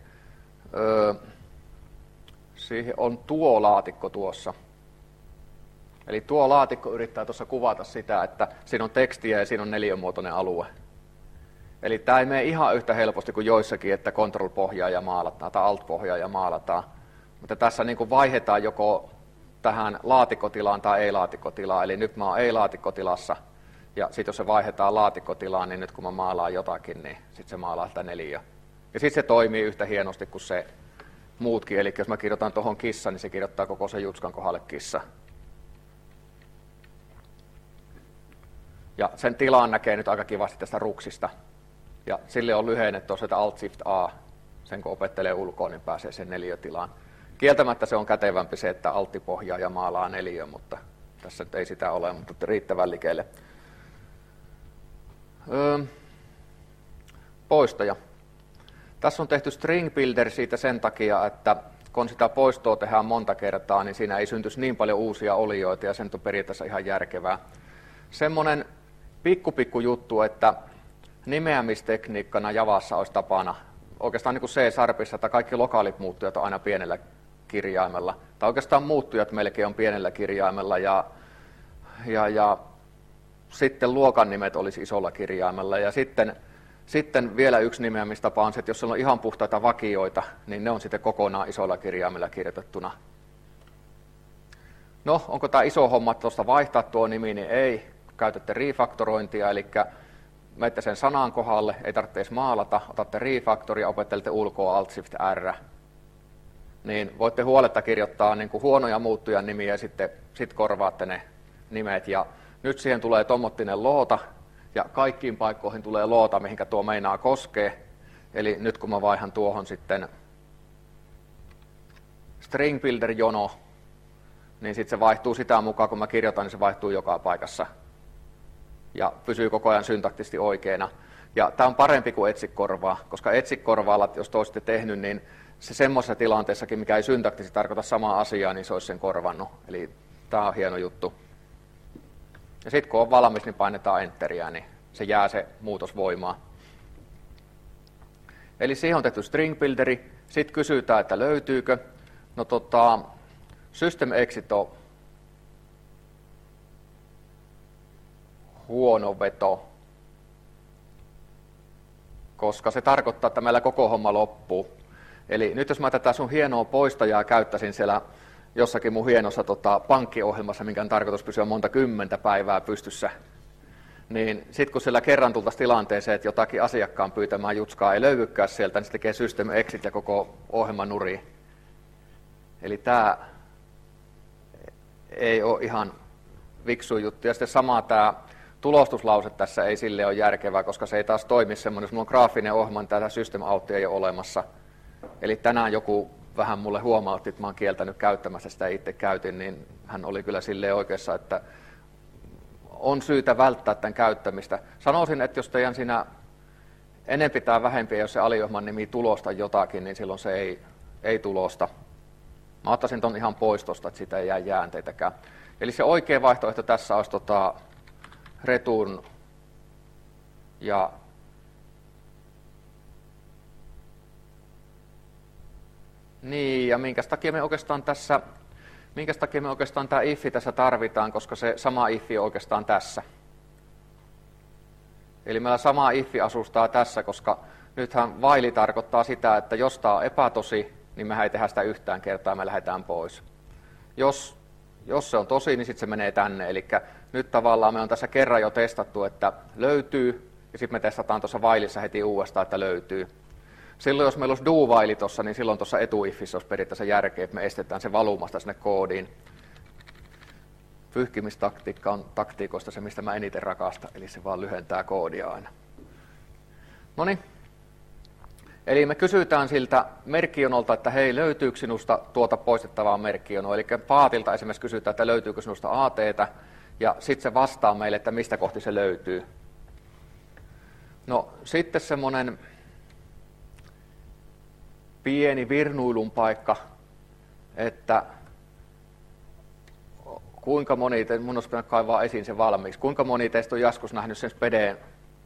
siihen on tuo laatikko tuossa. Eli tuo laatikko yrittää tuossa kuvata sitä, että siinä on tekstiä ja siinä on neliömuotoinen alue. Eli tämä ei mene ihan yhtä helposti kuin joissakin, että Control-pohjaa ja maalataan tai Alt-pohjaa ja maalataan. Mutta tässä niin kuin vaihdetaan joko tähän laatikkotilaan tai ei-laatikkotilaan. Eli nyt mä oon ei-laatikkotilassa. Ja sitten jos se vaihdetaan laatikkotilaan, niin nyt kun mä maalaan jotakin, niin sitten se maalaa sitä neliöä. Ja sitten se toimii yhtä hienosti kuin se muutkin. Eli jos mä kirjoitan tuohon kissa, niin se kirjoittaa koko sen jutskan kohdalle kissa. Ja sen tilaan näkee nyt aika kivasti tästä ruksista. Ja sille on lyhenne tuossa, että Alt-Shift-A. Sen kun opettelee ulkoa, niin pääsee sen neliötilaan. Kieltämättä se on kätevämpi se, että Alt-pohjaa ja maalaa neliö, mutta tässä nyt ei sitä ole, mutta riittävän likeelle. Poistoja. Tässä on tehty string builder siitä sen takia, että kun sitä poistoa tehdään monta kertaa, niin siinä ei syntyisi niin paljon uusia olioita, ja sen on periaatteessa ihan järkevää. Semmoinen pikku juttu, että nimeämistekniikkana Javassa olisi tapana, oikeastaan niin kuin C-Sharpissa, että kaikki lokaalit muuttujat on aina pienellä kirjaimella, tai oikeastaan muuttujat melkein on pienellä kirjaimella, ja sitten luokan nimet olisi isolla kirjaimella, ja sitten vielä yksi nimeämistapa on se, että jos on ihan puhtaita vakioita, niin ne on sitten kokonaan isolla kirjaimella kirjoitettuna. No, onko tämä iso homma tuosta vaihtaa tuo nimi, niin ei. Käytätte refaktorointia, eli menette sen sanan kohdalle, ei tarvitse edes maalata, otatte refaktoria ja opettelette ulkoa Alt-Shift-R. Niin voitte huoletta kirjoittaa niin kuin huonoja muuttujan nimiä ja sitten korvaatte ne nimet. Ja nyt siihen tulee tommottinen loota, ja kaikkiin paikkoihin tulee loota, mihinkä tuo meinaa koskee. Eli nyt kun mä vaihan tuohon sitten string builder jono, niin sitten se vaihtuu sitä mukaan, kun mä kirjoitan, niin se vaihtuu joka paikassa. Ja pysyy koko ajan syntaktisesti oikeana. Ja tämä on parempi kuin etsikorvaa, koska etsikorvaalla, jos te olisitte tehnyt, niin se semmoisessa tilanteessakin, mikä ei syntaktisesti tarkoita samaa asiaa, niin se olisi sen korvannut. Eli tämä on hieno juttu. Ja sitten kun on valmis, niin painetaan enteriä, niin se jää se muutos voimaan. Eli siihen on tehty string builderi. Sitten kysytään, että löytyykö. No system exit on huono veto, koska se tarkoittaa, että meillä koko homma loppuu. Eli nyt jos mä tätä sun hienoa poistajaa käyttäisin siellä jossakin mun hienossa pankkiohjelmassa, minkä on tarkoitus pysyä monta 10 päivää pystyssä, niin sitten kun siellä kerran tultaisiin tilanteeseen, että jotakin asiakkaan pyytämään jutskaa ei löydykään sieltä, niin se tekee system exit ja koko ohjelma nurii. Eli tämä ei ole ihan viksu juttu. Ja sitten sama tämä tulostuslause tässä ei sille ole järkevää, koska se ei taas toimi semmoinen, jos mulla on graafinen ohjelma, niin tätä system outia ei ole olemassa. Eli tänään joku vähän mulle huomautti, että mä oon kieltänyt käyttämässä sitä itse käytin, niin hän oli kyllä silleen oikeassa, että on syytä välttää tämän käyttämistä. Sanoisin, että jos teidän siinä enempi tai vähempi, jos se aliohjelman nimi tulosta jotakin, niin silloin se ei tulosta. Mä ottaisin ton ihan pois tosta, että siitä ei jää jäänteitäkään. Eli se oikea vaihtoehto tässä olisi return ja niin, ja minkä takia me oikeastaan tämä ifi tässä tarvitaan, koska se sama ifi on oikeastaan tässä. Eli meillä sama ifi asustaa tässä, koska nythän while tarkoittaa sitä, että jos tämä on epätosi, niin mehän ei tehdä sitä yhtään kertaa, me lähdetään pois. Jos se on tosi, niin sitten se menee tänne. Eli nyt tavallaan me on tässä kerran jo testattu, että löytyy, ja sitten me testataan tuossa whileissa heti uudestaan, että löytyy. Silloin jos meillä olisi do-while tuossa, niin silloin tuossa etuifissä olisi periaatteessa järkeä, että me estetään se valumasta sinne koodiin. Pyyhkimistaktiikka on taktiikoista se, mistä mä eniten rakastan, eli se vaan lyhentää koodia aina. Noniin. Eli me kysytään siltä merkkijonolta, että hei, löytyykö sinusta tuota poistettavaa merkkijonoa? Eli paatilta esimerkiksi kysytään, että löytyykö sinusta AT:tä, ja sitten se vastaa meille, että mistä kohti se löytyy. No sitten semmoinen pieni virnuilun paikka, että kuinka moni, mun olisi pitänyt kaivaa esiin se valmiiksi, kuinka moni teistä on joskus nähnyt sen Spedeen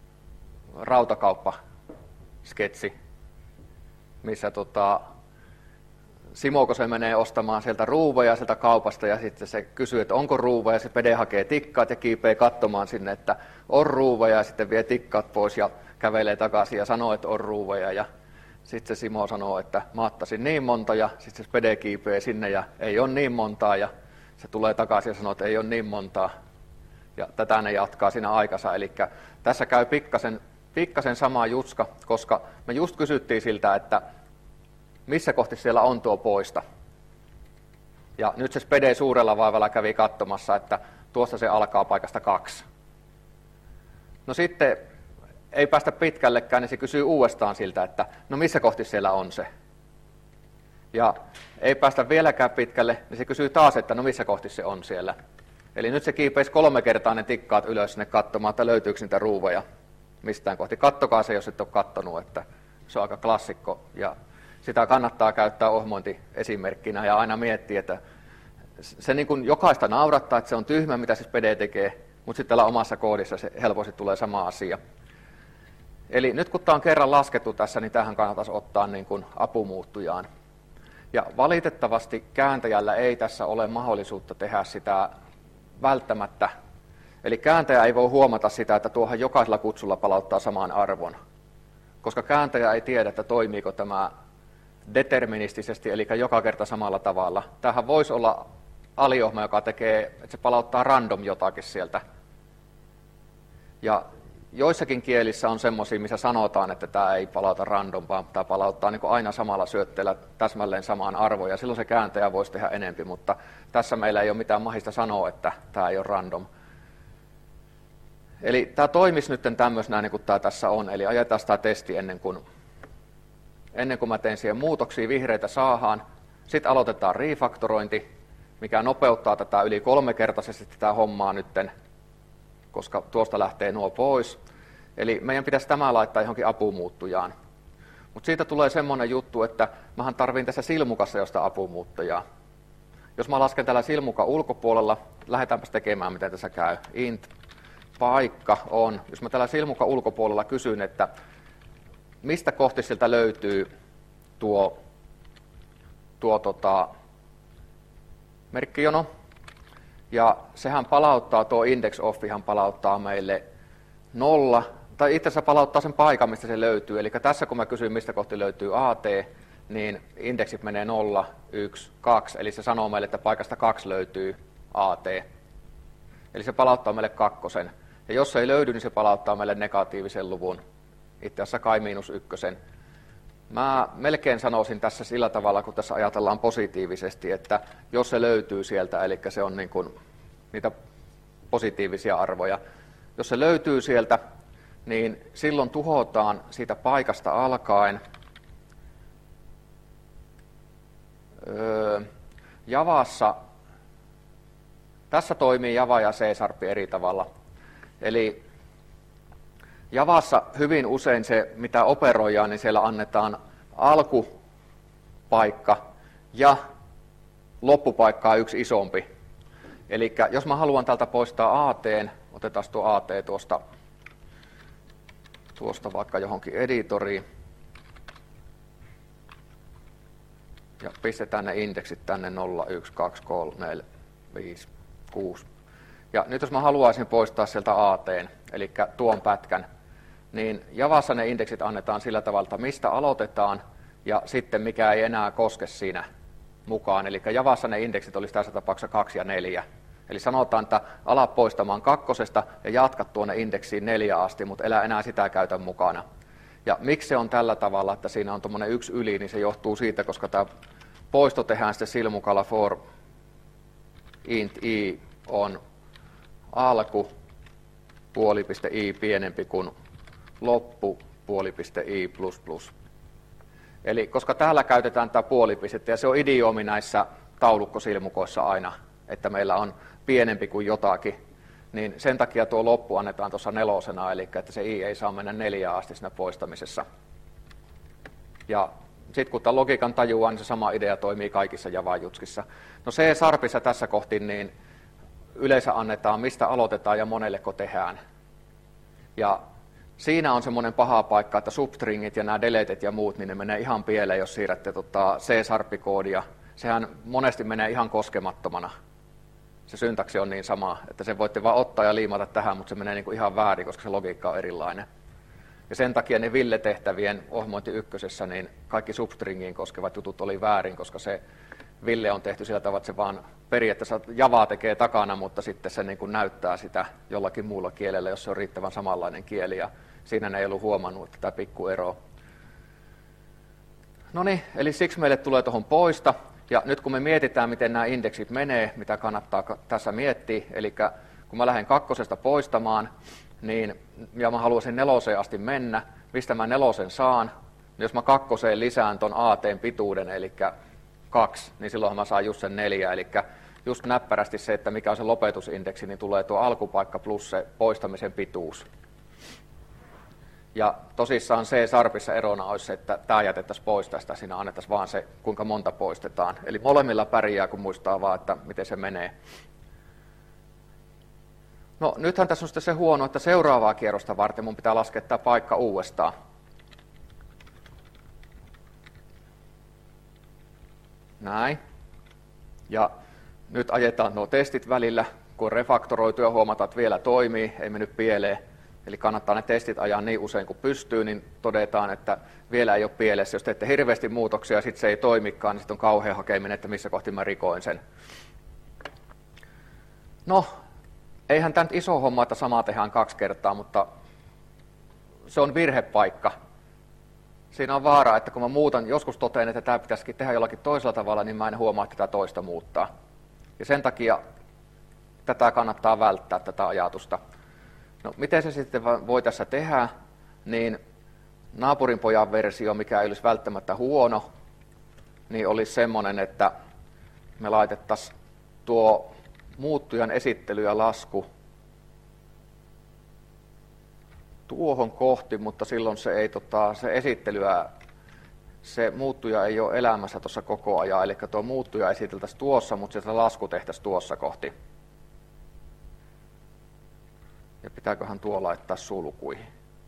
rautakauppasketsi, missä Simo, kun se menee ostamaan sieltä ruuveja sieltä kaupasta ja sitten se kysyy, että onko ruuveja, ja se Spede hakee tikkaat ja kiipee katsomaan sinne, että on ruuveja ja sitten vie tikkaat pois ja kävelee takaisin ja sanoo, että on ruuveja ja sitten se Simo sanoo, että mä ottaisin niin monta ja sitten se Spede kiipee sinne ja ei ole niin montaa ja se tulee takaisin ja sanoo, että ei ole niin montaa ja tätä ne jatkaa siinä aikansa. Eli tässä käy pikkasen sama jutska, koska me just kysyttiin siltä, että missä kohti siellä on tuo poista. Ja nyt se Spede suurella vaivalla kävi katsomassa, että tuossa se alkaa paikasta 2. No sitten ei päästä pitkällekään, niin se kysyy uudestaan siltä, että no missä kohti siellä on se. Ja ei päästä vieläkään pitkälle, niin se kysyy taas, että no missä kohti se on siellä. Eli nyt se kiipeisi 3 kertaa ne tikkaat ylös sinne katsomaan, että löytyykö niitä ruuveja mistään kohti. Kattokaa se, jos et ole kattonut, että se on aika klassikko. Ja sitä kannattaa käyttää ohmointiesimerkkinä ja aina miettiä, että se niin kuin jokaista naurattaa, että se on tyhmä, mitä se Spede tekee, mutta sitten täällä omassa koodissa se helposti tulee sama asia. Eli nyt kun tämä on kerran laskettu tässä, niin tähän kannattaisi ottaa niin kuin apumuuttujaan. Ja valitettavasti kääntäjällä ei tässä ole mahdollisuutta tehdä sitä välttämättä. Eli kääntäjä ei voi huomata sitä, että tuohon jokaisella kutsulla palauttaa saman arvon. Koska kääntäjä ei tiedä, että toimiiko tämä deterministisesti, eli joka kerta samalla tavalla. Tämähän voisi olla aliohma, joka tekee, että se palauttaa random jotakin sieltä. Ja joissakin kielissä on semmoisia, missä sanotaan, että tämä ei palauta random, vaan tämä palauttaa niin kuin aina samalla syötteellä täsmälleen samaan arvoon, ja silloin se kääntäjä voisi tehdä enempi, mutta tässä meillä ei ole mitään mahista sanoa, että tämä ei ole random. Eli tämä toimisi nyt tämmöisenä, niin kuin tämä tässä on, eli ajetaan tämä testi ennen kuin mä teen siihen muutoksia, vihreitä saadaan, sitten aloitetaan refaktorointi, mikä nopeuttaa tätä yli 3-kertaisesti tätä hommaa nytten, koska tuosta lähtee nuo pois. Eli meidän pitäisi tämä laittaa johonkin apumuuttujaan. Mutta siitä tulee semmoinen juttu, että mähän tarvin tässä silmukassa josta apumuuttujaa. Jos mä lasken täällä silmukan ulkopuolella, lähdetäänpäs tekemään, miten tässä käy. Int paikka on. Jos mä täällä silmukan ulkopuolella kysyn, että mistä kohti sieltä löytyy tuo merkkijono, ja sehän palauttaa, tuo index offihan palauttaa meille 0, tai itse asiassa palauttaa sen paikan, mistä se löytyy. Eli tässä kun mä kysyn, mistä kohti löytyy AT, niin indeksit menee 0, 1, 2, eli se sanoo meille, että paikasta 2 löytyy AT. Eli se palauttaa meille 2. Ja jos se ei löydy, niin se palauttaa meille negatiivisen luvun, itse asiassa kai -1. Mä melkein sanoisin tässä sillä tavalla, kun tässä ajatellaan positiivisesti, että jos se löytyy sieltä, eli se on niin kuin niitä positiivisia arvoja, jos se löytyy sieltä, niin silloin tuhotaan siitä paikasta alkaen Javassa, tässä toimii Java ja C# eri tavalla. Eli Javassa hyvin usein se, mitä operoidaan, niin siellä annetaan alkupaikka ja loppupaikkaa yksi isompi. Eli jos mä haluan täältä poistaa AT, otetaan tuo AT tuosta vaikka johonkin editoriin. Ja pistetään ne indeksit tänne 0, 1, 2, 3, 4, 5, 6. Ja nyt jos mä haluaisin poistaa sieltä AT, eli tuon pätkän, niin Javassa ne indeksit annetaan sillä tavalla, että mistä aloitetaan ja sitten mikä ei enää koske siinä mukaan. Eli Javassa ne indeksit olisi tässä tapauksessa 2 ja 4. Eli sanotaan, että ala poistamaan 2 ja jatka tuonne indeksiin 4 asti, mutta älä enää sitä käytä mukana. Ja miksi se on tällä tavalla, että siinä on tuommoinen 1 yli, niin se johtuu siitä, koska tämä poisto tehdään sitten silmukalla for int i on alku puolipiste i pienempi kuin loppu puolipiste i plus plus. Eli koska täällä käytetään tätä puolipistettä, ja se on idioomi näissä taulukkosilmukoissa aina, että meillä on pienempi kuin jotakin, niin sen takia tuo loppu annetaan tuossa 4, eli että se i ei saa mennä 4 asti siinä poistamisessa. Ja sitten kun tämän logiikan tajuaa, niin se sama idea toimii kaikissa Java-jutskissa. No C-sharpissa tässä kohti niin yleensä annetaan, mistä aloitetaan ja monelleko tehdään. Ja siinä on semmoinen paha paikka, että substringit ja nämä deletet ja muut, niin ne menee ihan pieleen, jos siirrätte C-sharppikoodia. Sehän monesti menee ihan koskemattomana. Se syntaksi on niin sama, että sen voitte vaan ottaa ja liimata tähän, mutta se menee niin kuin ihan väärin, koska se logiikka on erilainen. Ja sen takia ne Ville-tehtävien ohjelmointi ykkösessä, niin kaikki substringiin koskevat jutut oli väärin, koska se Ville on tehty sillä tavalla, että se vaan periaatteessa Java tekee takana, mutta sitten se niin kuin näyttää sitä jollakin muulla kielellä, jos se on riittävän samanlainen kieli, ja siinä ne ei ollut huomannut tätä pikkueroa. No niin, eli siksi meille tulee tuohon poista, ja nyt kun me mietitään, miten nämä indeksit menee, mitä kannattaa tässä miettiä, eli kun mä lähden 2 poistamaan, niin, ja mä haluaisin 4 asti mennä, mistä mä 4 saan, niin jos mä 2 lisään ton AT:n pituuden, eli 2, niin silloin mä saan just sen 4, eli just näppärästi se, että mikä on se lopetusindeksi, niin tulee tuo alkupaikka plus se poistamisen pituus. Ja tosissaan C-sharpissa erona olisi se, että tämä jätettäisiin pois tästä, siinä annettaisiin vaan se, kuinka monta poistetaan. Eli molemmilla pärjää, kun muistaa vaan, että miten se menee. No nythän tässä on sitten se huono, että seuraavaa kierrosta varten mun pitää laskea tämä paikka uudestaan. Näin. Ja nyt ajetaan nuo testit välillä, kun on refaktoroitu ja huomataan, että vielä toimii, ei mennyt pieleen. Eli kannattaa ne testit ajaa niin usein kuin pystyy, niin todetaan, että vielä ei ole pielessä. Jos teette hirveästi muutoksia ja sitten se ei toimikaan, niin sitten on kauhean hakeminen, että missä kohti mä rikoin sen. No, eihän tämä nyt iso homma, että samaa tehdään 2 kertaa, mutta se on virhepaikka. Siinä on vaara, että kun mä muutan, joskus totean, että tämä pitäisikin tehdä jollakin toisella tavalla, niin mä en huomaa, että tätä toista muuttaa. Ja sen takia tätä kannattaa välttää, tätä ajatusta. No, miten se sitten voi tässä tehdä, niin naapurin pojan versio, mikä ei olisi välttämättä huono, niin olisi semmoinen, että me laitettaisiin tuo muuttujan esittely ja lasku tuohon kohti, mutta silloin se ei se esittelyä, se muuttuja ei ole elämässä tuossa koko ajan, eli tuo muuttuja esiteltäisiin tuossa, mutta se lasku tehtäisiin tuossa kohti. Ja pitääköhän tuo laittaa sulkuihin?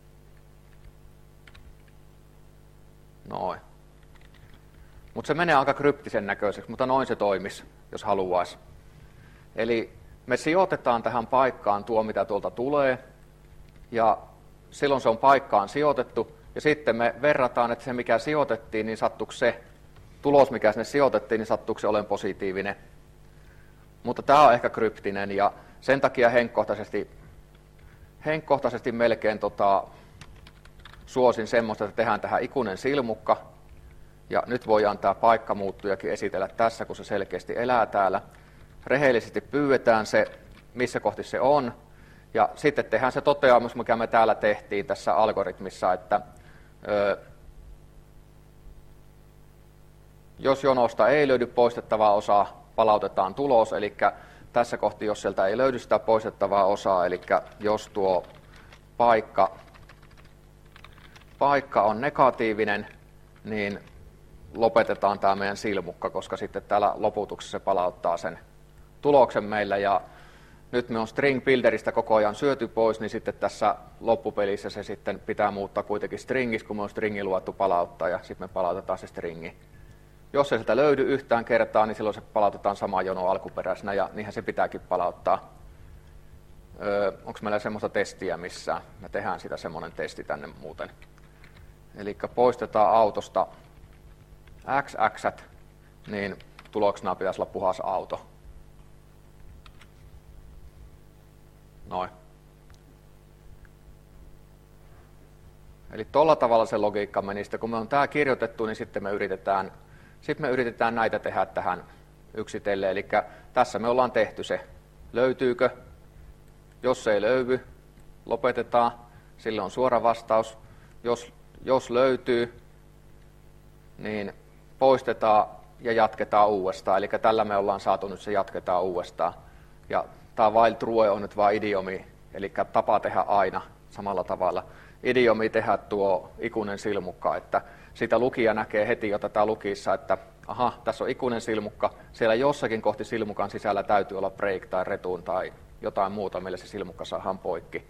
Noin. Mutta se menee aika kryptisen näköiseksi, mutta noin se toimisi, jos haluaisi. Eli me sijoitetaan tähän paikkaan tuo, mitä tuolta tulee, ja silloin se on paikkaan sijoitettu, ja sitten me verrataan, että se mikä sijoitettiin, niin sattuuko se tulos, mikä sinne sijoitettiin, niin sattuuko se olemaan positiivinen. Mutta tämä on ehkä kryptinen, ja sen takia henkkohtaisesti melkein suosin semmoista, että tehdään tähän ikuinen silmukka, ja nyt voidaan tämä paikkamuuttujakin esitellä tässä, kun se selkeästi elää täällä. Rehellisesti pyydetään se, missä kohti se on, ja sitten tehdään se toteamus, mikä me täällä tehtiin tässä algoritmissa, että jos jonosta ei löydy poistettavaa osaa, palautetaan tulos, eli tässä kohti, jos sieltä ei löydy sitä poistettavaa osaa, eli jos tuo paikka on negatiivinen, niin lopetetaan tämä meidän silmukka, koska sitten täällä loputuksessa se palauttaa sen tuloksen meillä, ja nyt me on string builderista koko ajan syöty pois, niin sitten tässä loppupelissä se sitten pitää muuttaa kuitenkin stringiksi, kun me on stringi luvattu palauttaa, ja sitten me palautetaan se stringi. Jos ei sieltä löydy yhtään kertaa, niin silloin se palautetaan sama jono alkuperäisenä, ja niinhän se pitääkin palauttaa. Onko meillä semmoista testiä missään? Me tehdään sitä semmoinen testi tänne muuten. Eli poistetaan autosta XX, niin tuloksena pitäisi olla puhas auto. Noin. Eli tuolla tavalla se logiikka meni. Sitten kun me on tämä kirjoitettu, niin sitten me yritetään näitä tehdä tähän yksitellen. Eli tässä me ollaan tehty se. Löytyykö? Jos se ei löydy, lopetetaan. Sillä on suora vastaus. Jos löytyy, niin poistetaan ja jatketaan uudestaan. Eli tällä me ollaan saatu nyt se jatketaan uudestaan. Ja tämä while true on nyt vain idiomi, eli tapa tehdä aina samalla tavalla. Idiomi tehdä tuo ikuinen silmukka, että sitä lukija näkee heti jo tätä lukissa, että aha, tässä on ikuinen silmukka, siellä jossakin kohti silmukan sisällä täytyy olla break tai return tai jotain muuta, millä se silmukka saadaan poikki.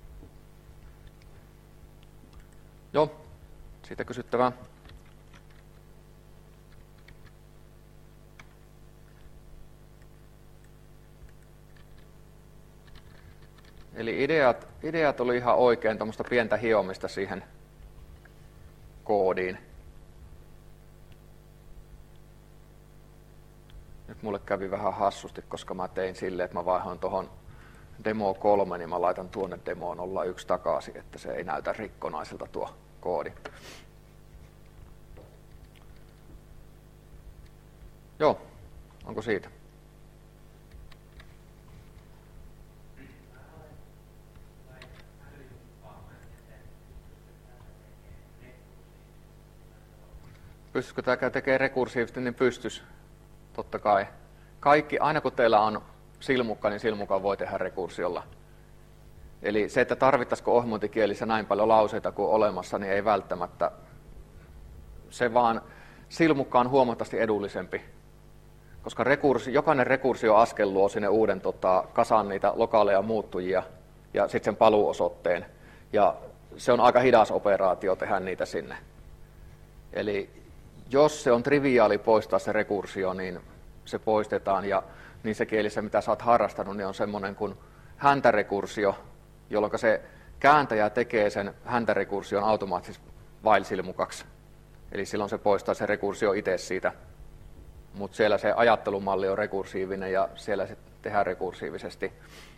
Joo, siitä kysyttävää. Eli ideat oli ihan oikein, tuommoista pientä hiomista siihen koodiin. Nyt mulle kävi vähän hassusti, koska mä tein silleen, että mä vaihoin tuohon demo 3, niin mä laitan tuonne demoon 01 takaisin, että se ei näytä rikkonaiselta tuo koodi. Joo, onko siitä? Pystyisikö tämä tekemään rekursiivisesti, niin pystyisi. Totta kai. Kaikki, aina kun teillä on silmukka, niin silmukan voi tehdä rekursiolla. Eli se, että tarvittaisiko ohjelmointikielissä näin paljon lauseita kuin olemassa, niin ei välttämättä. Se vaan silmukka on huomattavasti edullisempi. Koska jokainen rekursioaskel luo sinne uuden kasan niitä lokaaleja muuttujia ja sitten sen paluuosoitteen. Ja se on aika hidas operaatio tehdä niitä sinne. Eli jos se on triviaali poistaa se rekursio, niin se poistetaan. Ja niissä kielissä, mitä sä oot harrastanut, niin on semmoinen kuin häntärekursio, jolloin se kääntäjä tekee sen häntärekursion automaattisesti while-silmukaksi. Eli silloin se poistaa se rekursio itse siitä. Mutta siellä se ajattelumalli on rekursiivinen ja siellä se tehdään rekursiivisesti.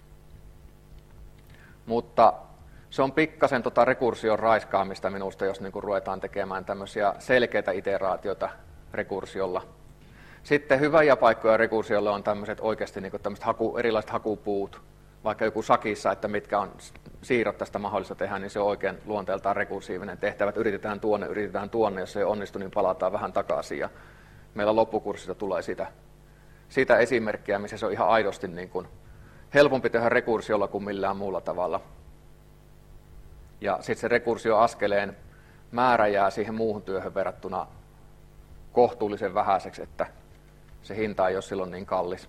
Mutta se on pikkasen rekursion raiskaamista minusta, jos niinku ruvetaan tekemään tämmöisiä selkeitä iteraatioita rekursiolla. Sitten hyviä paikkoja rekursiolle on tämmöiset oikeasti niinku erilaiset hakupuut, vaikka joku sakissa, että mitkä on siirrot tästä mahdollista tehdä, niin se on oikein luonteeltaan rekursiivinen tehtävä. Yritetään tuonne, jos se ei onnistu, niin palataan vähän takaisin. Ja meillä loppukurssissa tulee siitä esimerkkiä, missä se on ihan aidosti niin kuin helpompi tehdä rekursiolla kuin millään muulla tavalla. Ja sitten se rekursioaskeleen määrä jää siihen muuhun työhön verrattuna kohtuullisen vähäiseksi, että se hinta ei ole silloin niin kallis.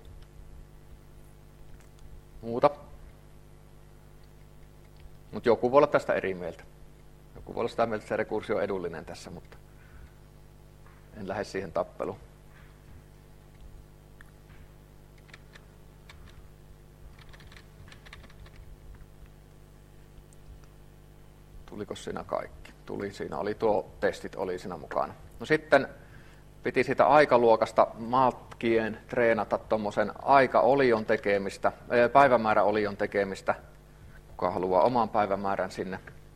Muuta. Mutta joku voi olla tästä eri mieltä. Joku voi olla sitä mieltä, että se rekursio on edullinen tässä, mutta en lähde siihen tappeluun. Tuliko siinä kaikki? Tuli, siinä oli testit oli siinä mukana. No sitten piti sitä aikaluokasta matkien treenata tuommoisen aika-olion tekemistä, päivämäärä-olion tekemistä. Kuka haluaa oman päivämäärän sinne.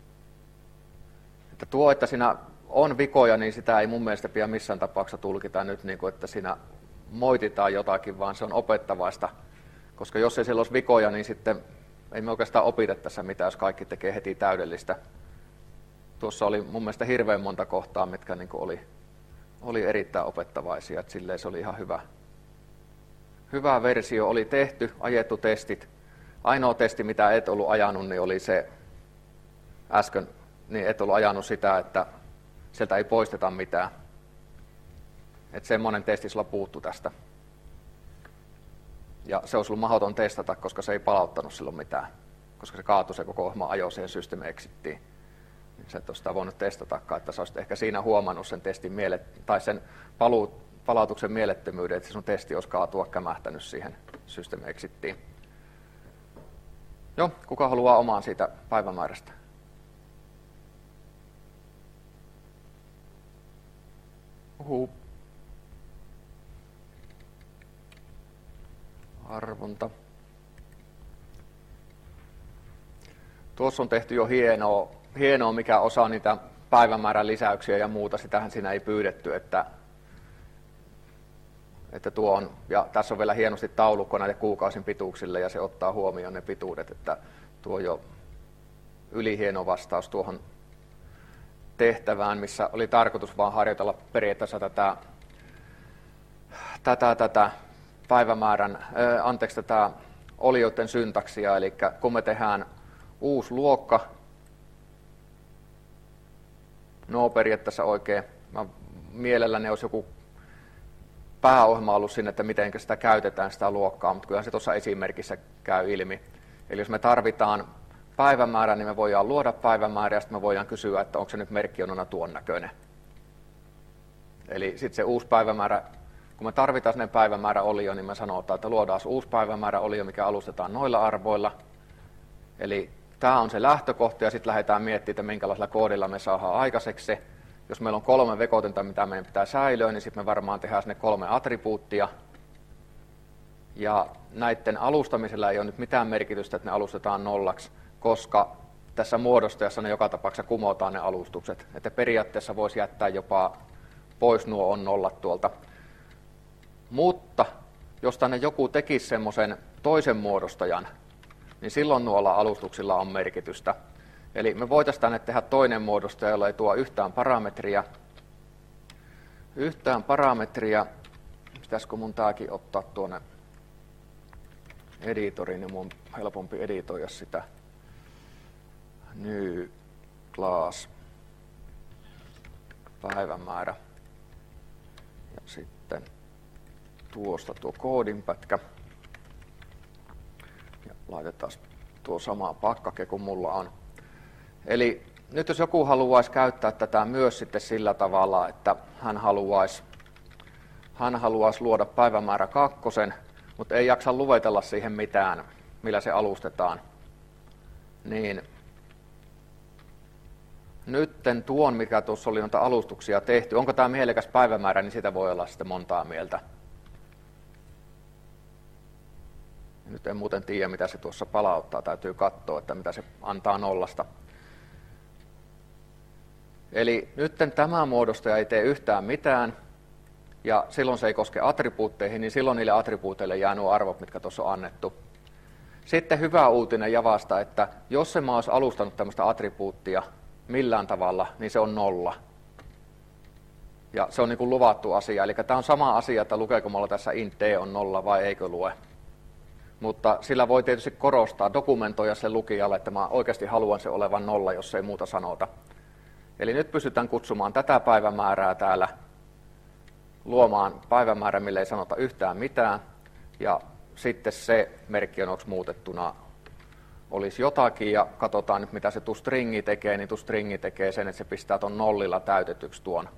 Että siinä on vikoja, niin sitä ei mun mielestä pidä missään tapauksessa tulkita nyt, niin kuin, että siinä moititaan jotakin, vaan se on opettavaista. Koska jos ei siellä olisi vikoja, niin sitten ei me oikeastaan opita tässä mitään, jos kaikki tekee heti täydellistä. Tuossa oli mun mielestä hirveän monta kohtaa, mitkä niin kuin oli erittäin opettavaisia, että silleen se oli ihan hyvä versio. Oli tehty, ajettu testit. Ainoa testi, mitä et ollut ajanut, niin oli se äsken, niin et ollut ajanut sitä, että sieltä ei poisteta mitään. Että semmoinen testi sulla puuttu tästä. Ja se olisi ollut mahdoton testata, koska se ei palauttanut silloin mitään. Koska se kaatui se koko ohjelma ajo siihen system exittiin. Niin sä et ole sitä voinut testatakaan, että sä olisit ehkä siinä huomannut sen testin tai sen palautuksen mielettömyyden, että sun testi olisi kaatua kämähtänyt siihen system exittiin. Joo, kuka haluaa omaan siitä päivämäärästä? Arvonta. Tuossa on tehty jo hienoa, mikä osaa niitä päivämäärän lisäyksiä ja muuta. Sitähän siinä ei pyydetty, että tuo on, ja tässä on vielä hienosti taulukko näille kuukausin pituuksille ja se ottaa huomioon ne pituudet, että tuo jo ylihieno vastaus tuohon tehtävään, missä oli tarkoitus vaan harjoitella periaatteessa tätä päivämäärän, tätä olioiden syntaksia, eli kun me tehdään uusi luokka, no periaatteessa oikein, mielelläni olisi joku pääohjelma ollut sinne, että miten sitä käytetään sitä luokkaa, mutta kyllähän se tuossa esimerkissä käy ilmi. Eli jos me tarvitaan päivämäärä, niin me voidaan luoda päivämäärä ja sitten me voidaan kysyä, että onko se nyt merkkionona tuon näköinen. Eli sitten se uusi päivämäärä, kun me tarvitaan sinne päivämäärä olio, niin me sanotaan, että luodaan uusi päivämäärä olio, mikä alustetaan noilla arvoilla. Eli tämä on se lähtökohta ja sitten lähdetään miettimään, että minkälaisella koodilla me saadaan aikaiseksi se. Jos meillä on 3 vekotinta, mitä meidän pitää säilöä, niin sitten me varmaan tehdään sinne 3 attribuuttia. Ja näiden alustamisella ei ole nyt mitään merkitystä, että ne alustetaan nollaksi, koska tässä muodostajassa ne joka tapauksessa kumotaan ne alustukset. Että periaatteessa voisi jättää jopa pois nuo on nollat tuolta. Mutta jos tänne joku tekisi semmoisen toisen muodostajan, niin silloin nuolla alustuksilla on merkitystä. Eli me voitaisiin tänne tehdä toinen muodostaja, jolla ei tuo yhtään parametria. Yhtään parametria. Pitäisikö mun tääkin ottaa tuonne editoriin, niin mun on helpompi editoida sitä. New class päivämäärä. Ja sitten tuosta tuo koodinpätkä. Ja laitetaan tuo sama pakkake kuin mulla on. Eli nyt jos joku haluaisi käyttää tätä myös sitten sillä tavalla, että hän haluaisi luoda päivämäärä 2, mutta ei jaksa luetella siihen mitään, millä se alustetaan, niin nytten tuon, mikä tuossa oli noita alustuksia tehty, onko tämä mielekäs päivämäärä, niin sitä voi olla sitten montaa mieltä. Nyt en muuten tiedä, mitä se tuossa palauttaa, täytyy katsoa, että mitä se antaa nollasta. Eli nytten tämä muodostaja ei tee yhtään mitään, ja silloin se ei koske attribuutteihin, niin silloin niille attribuuteille jää nuo arvot, mitkä tuossa on annettu. Sitten hyvä uutinen Javasta, että jos se mä olisi alustanut tämmöistä attribuuttia millään tavalla, niin se on 0. Ja se on niin kuin luvattu asia. Eli tämä on sama asia, että lukeeko mulla tässä int d on 0 vai eikö lue. Mutta sillä voi tietysti korostaa, dokumentoida sen lukijalle, että mä oikeasti haluan se olevan 0, jos ei muuta sanota. Eli nyt pystytään kutsumaan tätä päivämäärää täällä, luomaan päivämäärä, mille ei sanota yhtään mitään, ja sitten se merkkionoksi muutettuna olisi jotakin, ja katsotaan nyt mitä se toStringi tekee, niin toStringi tekee sen, että se pistää tuon nollilla täytetyksi tuon.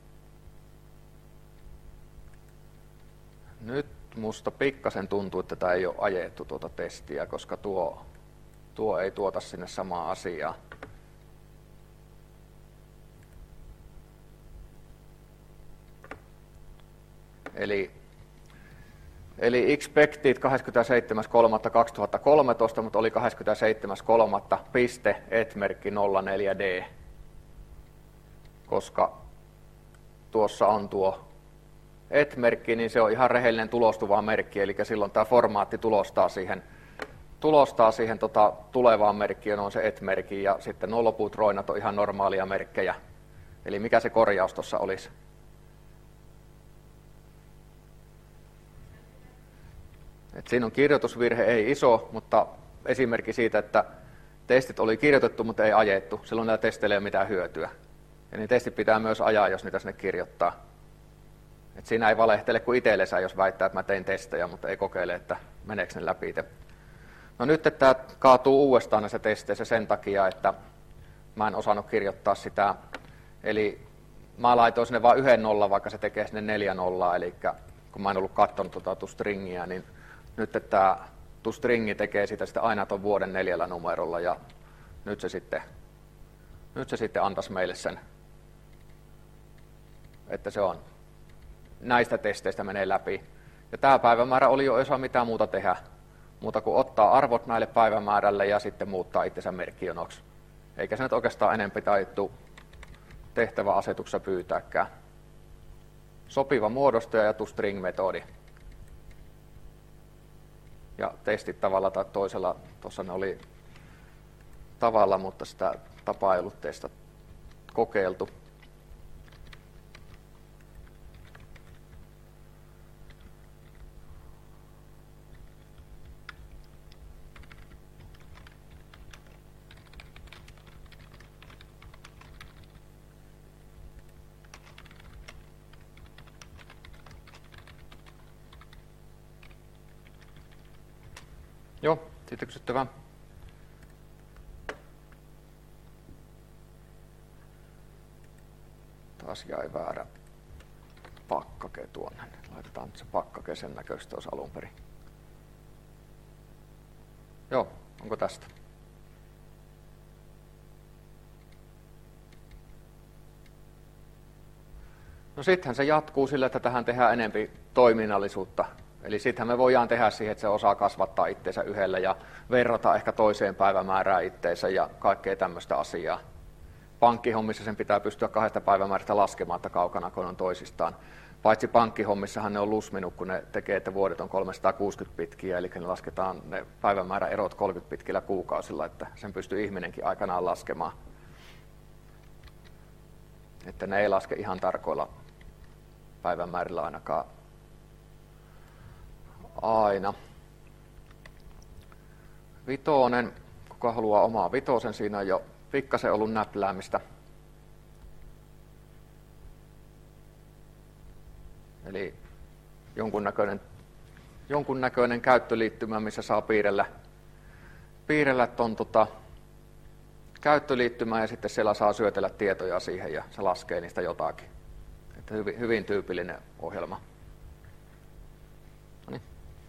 Nyt musta pikkasen tuntuu, että tämä ei ole ajettu tuota testiä, koska tuo ei tuota sinne samaa asiaa. Eli expected 27.3.2013, mutta oli 27.3.et-04d, koska tuossa on tuo et-merkki, niin se on ihan rehellinen tulostuva merkki, eli silloin tämä formaatti tulostaa siihen tulevaan merkkiin on se et-merkki, ja sitten nuo loput roinat on ihan normaalia merkkejä. Eli mikä se korjaus tuossa olisi? Et siinä on kirjoitusvirhe, ei iso, mutta esimerkki siitä, että testit oli kirjoitettu, mutta ei ajettu. Silloin näillä testeillä ei ole mitään hyötyä. Ja niin testit pitää myös ajaa, jos niitä sinne kirjoittaa. Et siinä ei valehtele kuin itsellensä, jos väittää, että mä tein testejä, mutta ei kokeile, että meneekö ne läpi. No nyt tämä kaatuu uudestaan näissä testeissä sen takia, että mä en osannut kirjoittaa sitä. Eli mä laitoin sinne vain 1 nollan, vaikka se tekee sinne 4 nollaa. Eli kun mä en ollut katsonut toStringiä, niin nyt tämä toStringi tekee sitä sitten aina tuon vuoden 4 numerolla, ja nyt se sitten antaisi meille sen, että se on näistä testeistä menee läpi. Ja tämä päivämäärä oli jo, ei saa mitään muuta tehdä, muuta kuin ottaa arvot näille päivämäärälle ja sitten muuttaa itsensä merkkionoksi. Eikä se nyt oikeastaan enempi taittu tehtäväasetuksessa pyytääkään. Sopiva muodostaja ja toString-metodi. Ja testit tavalla tai toisella, tuossa ne oli tavalla, mutta sitä tapaa ei ollut teistä kokeiltu. Joo, sitten kysyttävää. Taas jäi väärä pakkake tuonne. Laitetaan nyt se pakkake sen näköistä olisi alun perin. Joo, onko tästä? No sittenhän se jatkuu sillä, että tähän tehdään enempi toiminnallisuutta. Eli sittenhän me voidaan tehdä siihen, että se osaa kasvattaa itseensä yhdellä ja verrata ehkä toiseen päivämäärään itteensä ja kaikkea tämmöistä asiaa. Pankkihommissa sen pitää pystyä 2 päivämäärästä laskemaan, että kaukana kun on toisistaan. Paitsi pankkihommissahan ne on lusminut, kun ne tekee, että vuodet on 360 pitkiä, eli ne lasketaan ne päivämääräerot 30 pitkillä kuukausilla, että sen pystyy ihminenkin aikanaan laskemaan. Että ne ei laske ihan tarkoilla päivämäärillä ainakaan aina. Vitonen, kuka haluaa omaa vitosen, siinä on jo pikkasen ollut näpläämistä. Eli jonkunnäköinen käyttöliittymä, missä saa piirrellä ton käyttöliittymää ja sitten siellä saa syötellä tietoja siihen ja se laskee niistä jotakin. Että hyvin tyypillinen ohjelma. Noniin.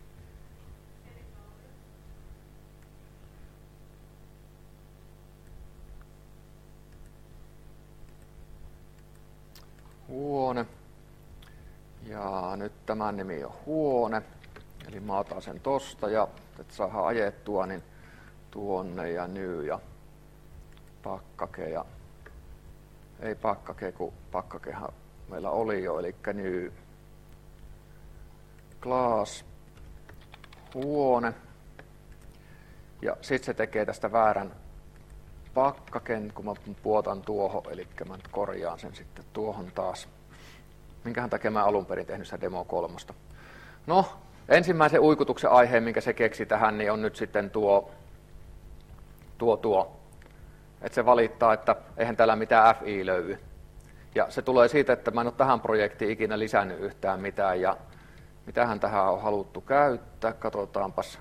Huone. Ja nyt tämän nimi on huone. Eli mä otan sen tosta ja että saadaan ajettua niin tuonne ja new ja pakkake ja ei pakkake, kun pakkakehan meillä oli jo, eli new class huone. Ja sitten se tekee tästä väärän pakkaken, kun mä puotan tuohon, eli mä nyt korjaan sen sitten tuohon taas. Minkähän takia mä alun perin tehnyt sitä demo 3. No, ensimmäisen uikutuksen aiheen, minkä se keksi tähän, niin on nyt sitten tuo. Että se valittaa, että eihän täällä mitään FI löydy. Ja se tulee siitä, että mä en ole tähän projektiin ikinä lisännyt yhtään mitään. Ja mitähän tähän on haluttu käyttää, katsotaanpas.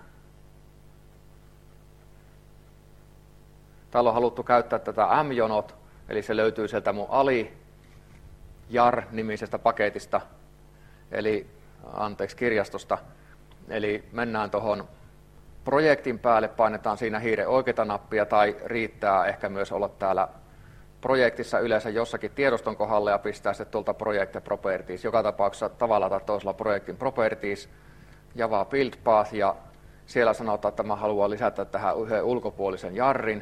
Täällä on haluttu käyttää tätä mjonot, eli se löytyy sieltä mun alijar-nimisestä paketista, eli kirjastosta. Eli mennään tuohon projektin päälle, painetaan siinä hiiren oikeata nappia, tai riittää ehkä myös olla täällä projektissa yleensä jossakin tiedoston kohdalla ja pistää se tuolta project properties. Joka tapauksessa tavalla tai toisella projektin properties, Java build path, ja siellä sanotaan, että mä haluan lisätä tähän yhden ulkopuolisen jarrin.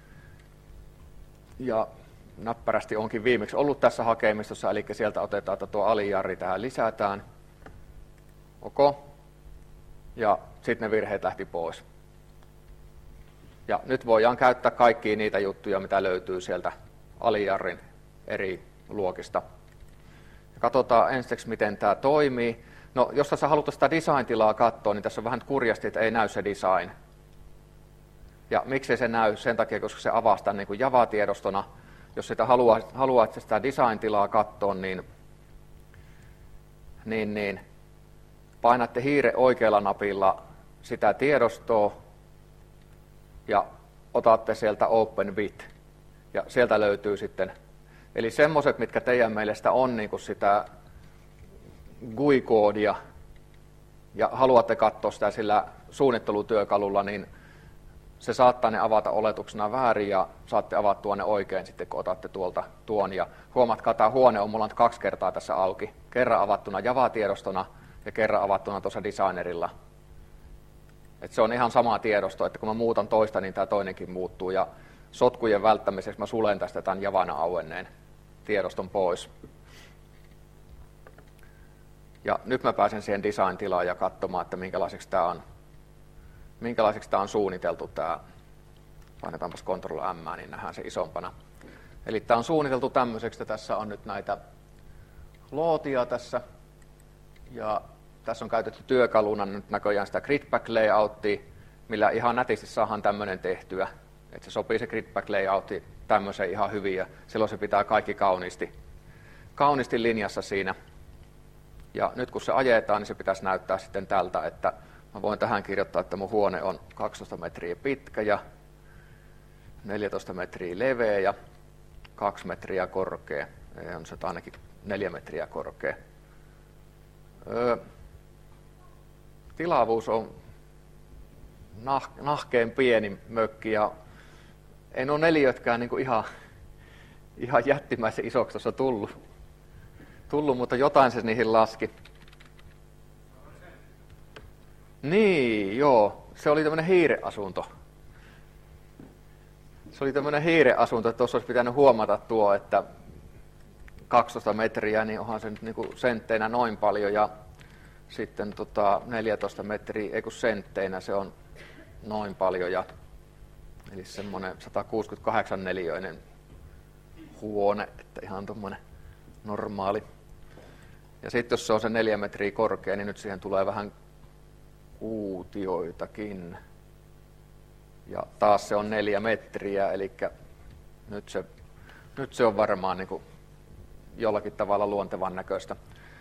Ja näppärästi onkin viimeksi ollut tässä hakemistossa, eli sieltä otetaan, että tuo alijarri tähän lisätään. OK. Ja sitten ne virheet lähti pois. Ja nyt voidaan käyttää kaikkia niitä juttuja, mitä löytyy sieltä alijarrin eri luokista. Ja katsotaan ensiksi, miten tämä toimii. No, jos tässä halutaan sitä design-tilaa katsoa, niin tässä on vähän kurjasti, että ei näy se design. Ja miksi se näy? Sen takia, koska se avaa sitä niin kuin Java-tiedostona. Jos sitä haluaa sitä design-tilaa katsoa, niin painatte hiiren oikealla napilla sitä tiedostoa ja otatte sieltä Open With. Ja sieltä löytyy sitten, eli semmoiset, mitkä teidän mielestä on niin kuin sitä GUI-koodia ja haluatte katsoa sitä sillä suunnittelutyökalulla, niin se saattaa ne avata oletuksena väärin ja saatte avattua ne oikein sitten, kun otatte tuolta tuon. Ja huomatkaa, tämä huone on mulla nyt 2 kertaa tässä auki. Kerran avattuna Java-tiedostona ja kerran avattuna tuossa designerilla. Et se on ihan sama tiedosto, että kun mä muutan toista, niin tämä toinenkin muuttuu. Ja sotkujen välttämiseksi mä sulen tästä tämän Javana auenneen tiedoston pois. Ja nyt mä pääsen siihen design-tilaan ja katsomaan, että minkälaiseksi tämä on suunniteltu. Painetaanpas Ctrl+M, niin nähdään se isompana. Eli tämä on suunniteltu tämmöiseksi, että tässä on nyt näitä lootia tässä. Ja tässä on käytetty työkaluna nyt näköjään sitä gridback layouttia, millä ihan nätisti saadaan tämmöinen tehtyä. Että se sopii se gridback layoutti tämmöiseen ihan hyvin ja silloin se pitää kaikki kauniisti linjassa siinä. Ja nyt kun se ajetaan, niin se pitäisi näyttää sitten tältä, että Mä voin tähän kirjoittaa, että mun huone on 12 metriä pitkä ja 14 metriä leveä ja 2 metriä korkea. On se ainakin 4 metriä korkea. Tilavuus on nahkeen pieni mökki ja ei ole neliötkään niin kuin ihan jättimäisen isoksi tuossa tullut, mutta jotain se niihin laski. Niin, joo. Se oli tämmöinen hiireasunto. Että tuossa olisi pitänyt huomata tuo, että 12 metriä, niin onhan se nyt niin kuin sentteinä noin paljon ja sitten 14 metriä, ei kun sentteinä se on noin paljon ja eli semmoinen 168 neliöinen huone, että ihan tommoinen normaali. Ja sitten jos se on se 4 metriä korkea, niin nyt siihen tulee vähän kuutioitakin. Ja taas se on 4 metriä, eli nyt se on varmaan niin kuin jollakin tavalla luontevan näköistä.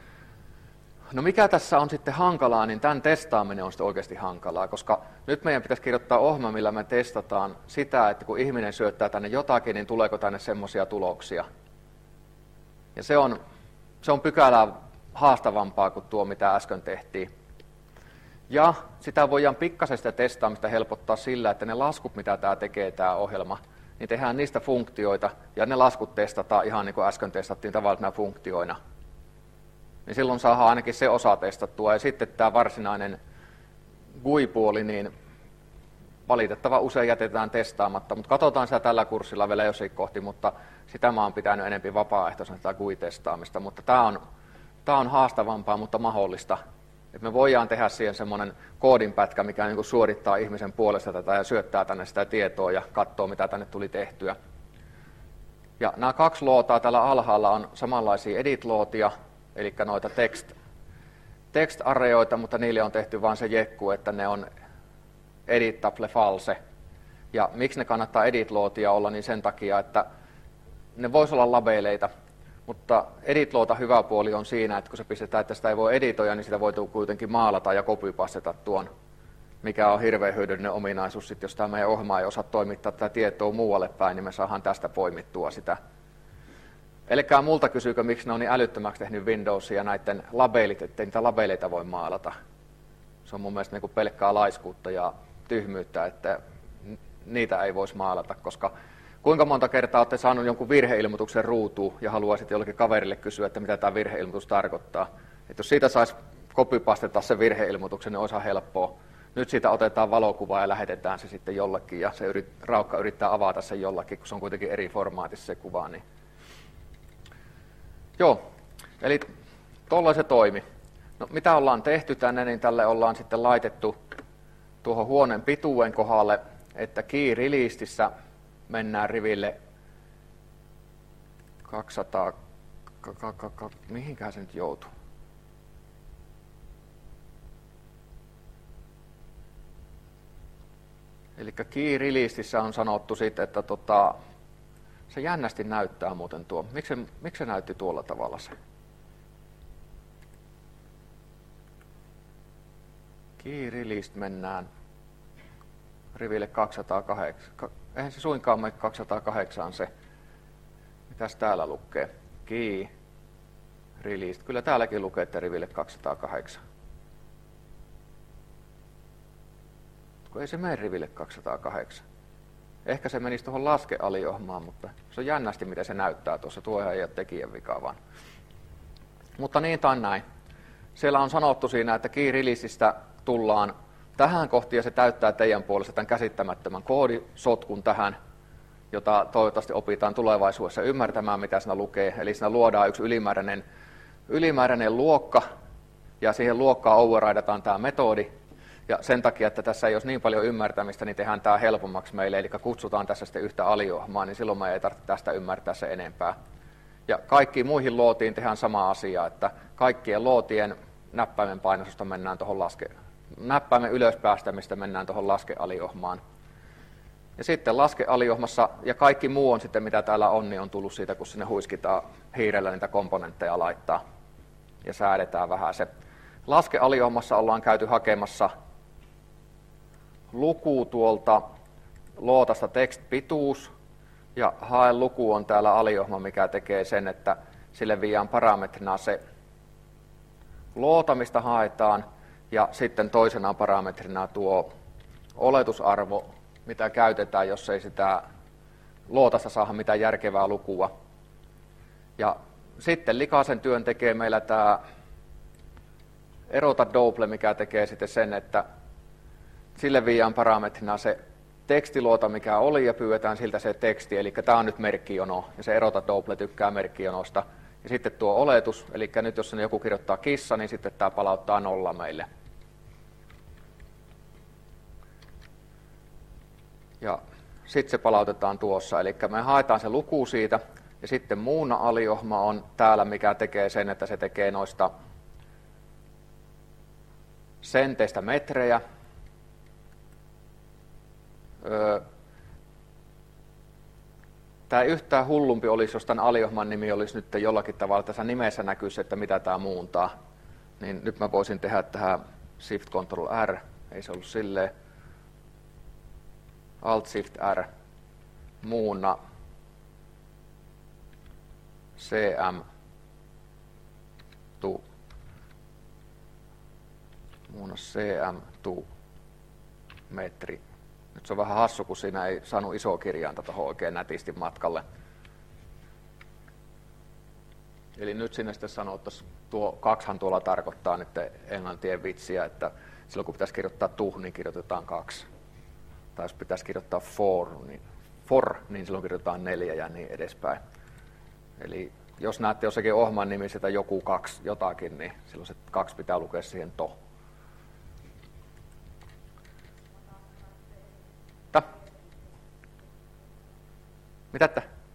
No mikä tässä on sitten hankalaa, niin tämän testaaminen on sitten oikeasti hankalaa, koska nyt meidän pitäisi kirjoittaa ohjelma, millä me testataan sitä, että kun ihminen syöttää tänne jotakin, niin tuleeko tänne semmoisia tuloksia. Ja se on pykälää haastavampaa kuin tuo, mitä äsken tehtiin. Ja sitä voidaan pikkasen sitä testaamista helpottaa sillä, että ne laskut, mitä tämä tekee, tämä ohjelma, niin tehdään niistä funktioita, ja ne laskut testataan ihan niin kuin äsken testattiin tavallisena funktioina. Niin silloin saadaan ainakin se osa testattua, ja sitten tämä varsinainen GUI-puoli, niin valitettavan usein jätetään testaamatta, mutta katsotaan sitä tällä kurssilla vielä jossain kohti, mutta sitä mä oon pitänyt enemmän vapaaehtoisena tätä GUI-testaamista, mutta tämä on haastavampaa, mutta mahdollista. Et me voidaan tehdä siihen semmoinen koodinpätkä, mikä niin kuin suorittaa ihmisen puolesta tätä ja syöttää tänne sitä tietoa ja katsoo, mitä tänne tuli tehtyä. Ja nämä 2 lootaa täällä alhaalla on samanlaisia edit-lootia, eli noita text-arrayoita, mutta niille on tehty vain se jekku, että ne on editable false. Ja miksi ne kannattaa edit-lootia olla, niin sen takia, että ne voisi olla labeleita, mutta edit-loota hyvä puoli on siinä, että kun se pistetään, että sitä ei voi editoida, niin sitä voi kuitenkin maalata ja copypasteta tuon, mikä on hirveän hyödyllinen ominaisuus. Sitten jos tämä meidän ohjelma ei osaa toimittaa tätä tietoa muualle päin, niin me saadaan tästä poimittua sitä. Elikkä multa kysyykö, miksi ne on niin älyttömäksi tehnyt Windowsia ja näiden labelit, ettei niitä labeleita voi maalata. Se on mun mielestä niin kuin pelkkää laiskuutta ja tyhmyyttä, että niitä ei voisi maalata, koska kuinka monta kertaa olette saanut jonkun virheilmoituksen ruutuun ja haluaisitte jollekin kaverille kysyä, että mitä tämä virheilmoitus tarkoittaa. Että jos siitä saisi copypasteta se virheilmoituksen, niin olisi ihan helppoa. Nyt siitä otetaan valokuva ja lähetetään se sitten jollekin ja se Raukka yrittää avata sen jollakin, kun se on kuitenkin eri formaatissa se kuva. Niin. Joo, eli tuolla se toimi. No, mitä ollaan tehty tänne, niin tälle ollaan sitten laitettu tuohon huoneen pituuden kohdalle, että key releasedissä mennään riville 200, mihinkään se nyt joutuu? Eli key releasedissä on sanottu sitten, että se jännästi näyttää muuten tuo. Miksi se näytti tuolla tavalla se? Key released mennään riville 208. Eihän se suinkaan mene 208 se. Mitäs täällä lukee? Key released. Kyllä täälläkin lukee, että riville 208. Kun ei se mene riville 208. Ehkä se menisi tuohon laskealiohmaan, mutta se on jännästi, miten se näyttää tuossa. Tuo ei ole tekijän vika vaan. Mutta niin tai näin. Siellä on sanottu siinä, että key releaseistä tullaan tähän kohtiin ja se täyttää teidän puolesta tämän käsittämättömän koodisotkun tähän, jota toivottavasti opitaan tulevaisuudessa ymmärtämään, mitä siinä lukee. Eli siinä luodaan yksi ylimääräinen luokka ja siihen luokkaan overridataan tämä metodi. Ja sen takia, että tässä ei ole niin paljon ymmärtämistä, niin tehdään tämä helpommaksi meille, eli kutsutaan tässä sitten yhtä aliohmaa, niin silloin me ei tarvitse tästä ymmärtää se enempää. Ja kaikkiin muihin lootiin tehdään sama asia, että kaikkien lootien näppäimen painostusta mennään tuohon näppäimen ylöspäästämistä mennään tuohon laskealiohmaan. Ja sitten laskealiohmassa, ja kaikki muu on sitten, mitä täällä on, niin on tullut siitä, kun sinne huiskitaan hiirellä niitä komponentteja laittaa ja säädetään vähän se. Laskealiohmassa ollaan käyty hakemassa luku tuolta lootasta text-pituus, ja hae luku on täällä aliohma, mikä tekee sen, että sille viedään parametrina se loota, mistä haetaan, ja sitten toisena parametrina tuo oletusarvo, mitä käytetään, jos ei sitä lootasta saada mitään järkevää lukua. Ja sitten likaisen työn tekee meillä tämä erota double, mikä tekee sitten sen, että sille viedään parametrina se tekstiluota, mikä oli, ja pyydetään siltä se teksti, eli tämä on nyt merkkijono, ja se erota double tykkää merkkijonosta. Ja sitten tuo oletus, eli nyt jos joku kirjoittaa kissa, niin sitten tämä palauttaa 0 meille. Ja sitten se palautetaan tuossa, eli me haetaan se luku siitä, ja sitten muuna aliohma on täällä, mikä tekee sen, että se tekee noista senteistä metrejä. Tämä yhtään hullumpi olisi, jos tämän aliohman nimi olisi nyt jollakin tavalla tässä nimessä näkyisi, että mitä tämä muuntaa. Niin nyt mä voisin tehdä tähän Shift Ctrl R, ei se ollut silleen. Alt Shift R, muuna CM to metri. Nyt se on vähän hassu, kun siinä ei saanut isoa kirjainta tuohon oikein nätisti matkalle. Eli nyt sinne sitten sanottaisiin, tuo 2han tuolla tarkoittaa nyt englantien vitsiä, että silloin kun pitäisi kirjoittaa niin kirjoitetaan 2. Tai jos pitäisi kirjoittaa for, niin silloin kirjoitetaan 4 ja niin edespäin. Eli jos näette jossakin ohjelman nimiseltä joku 2 jotakin, niin silloin se 2 pitää lukea siihen to. Mitä?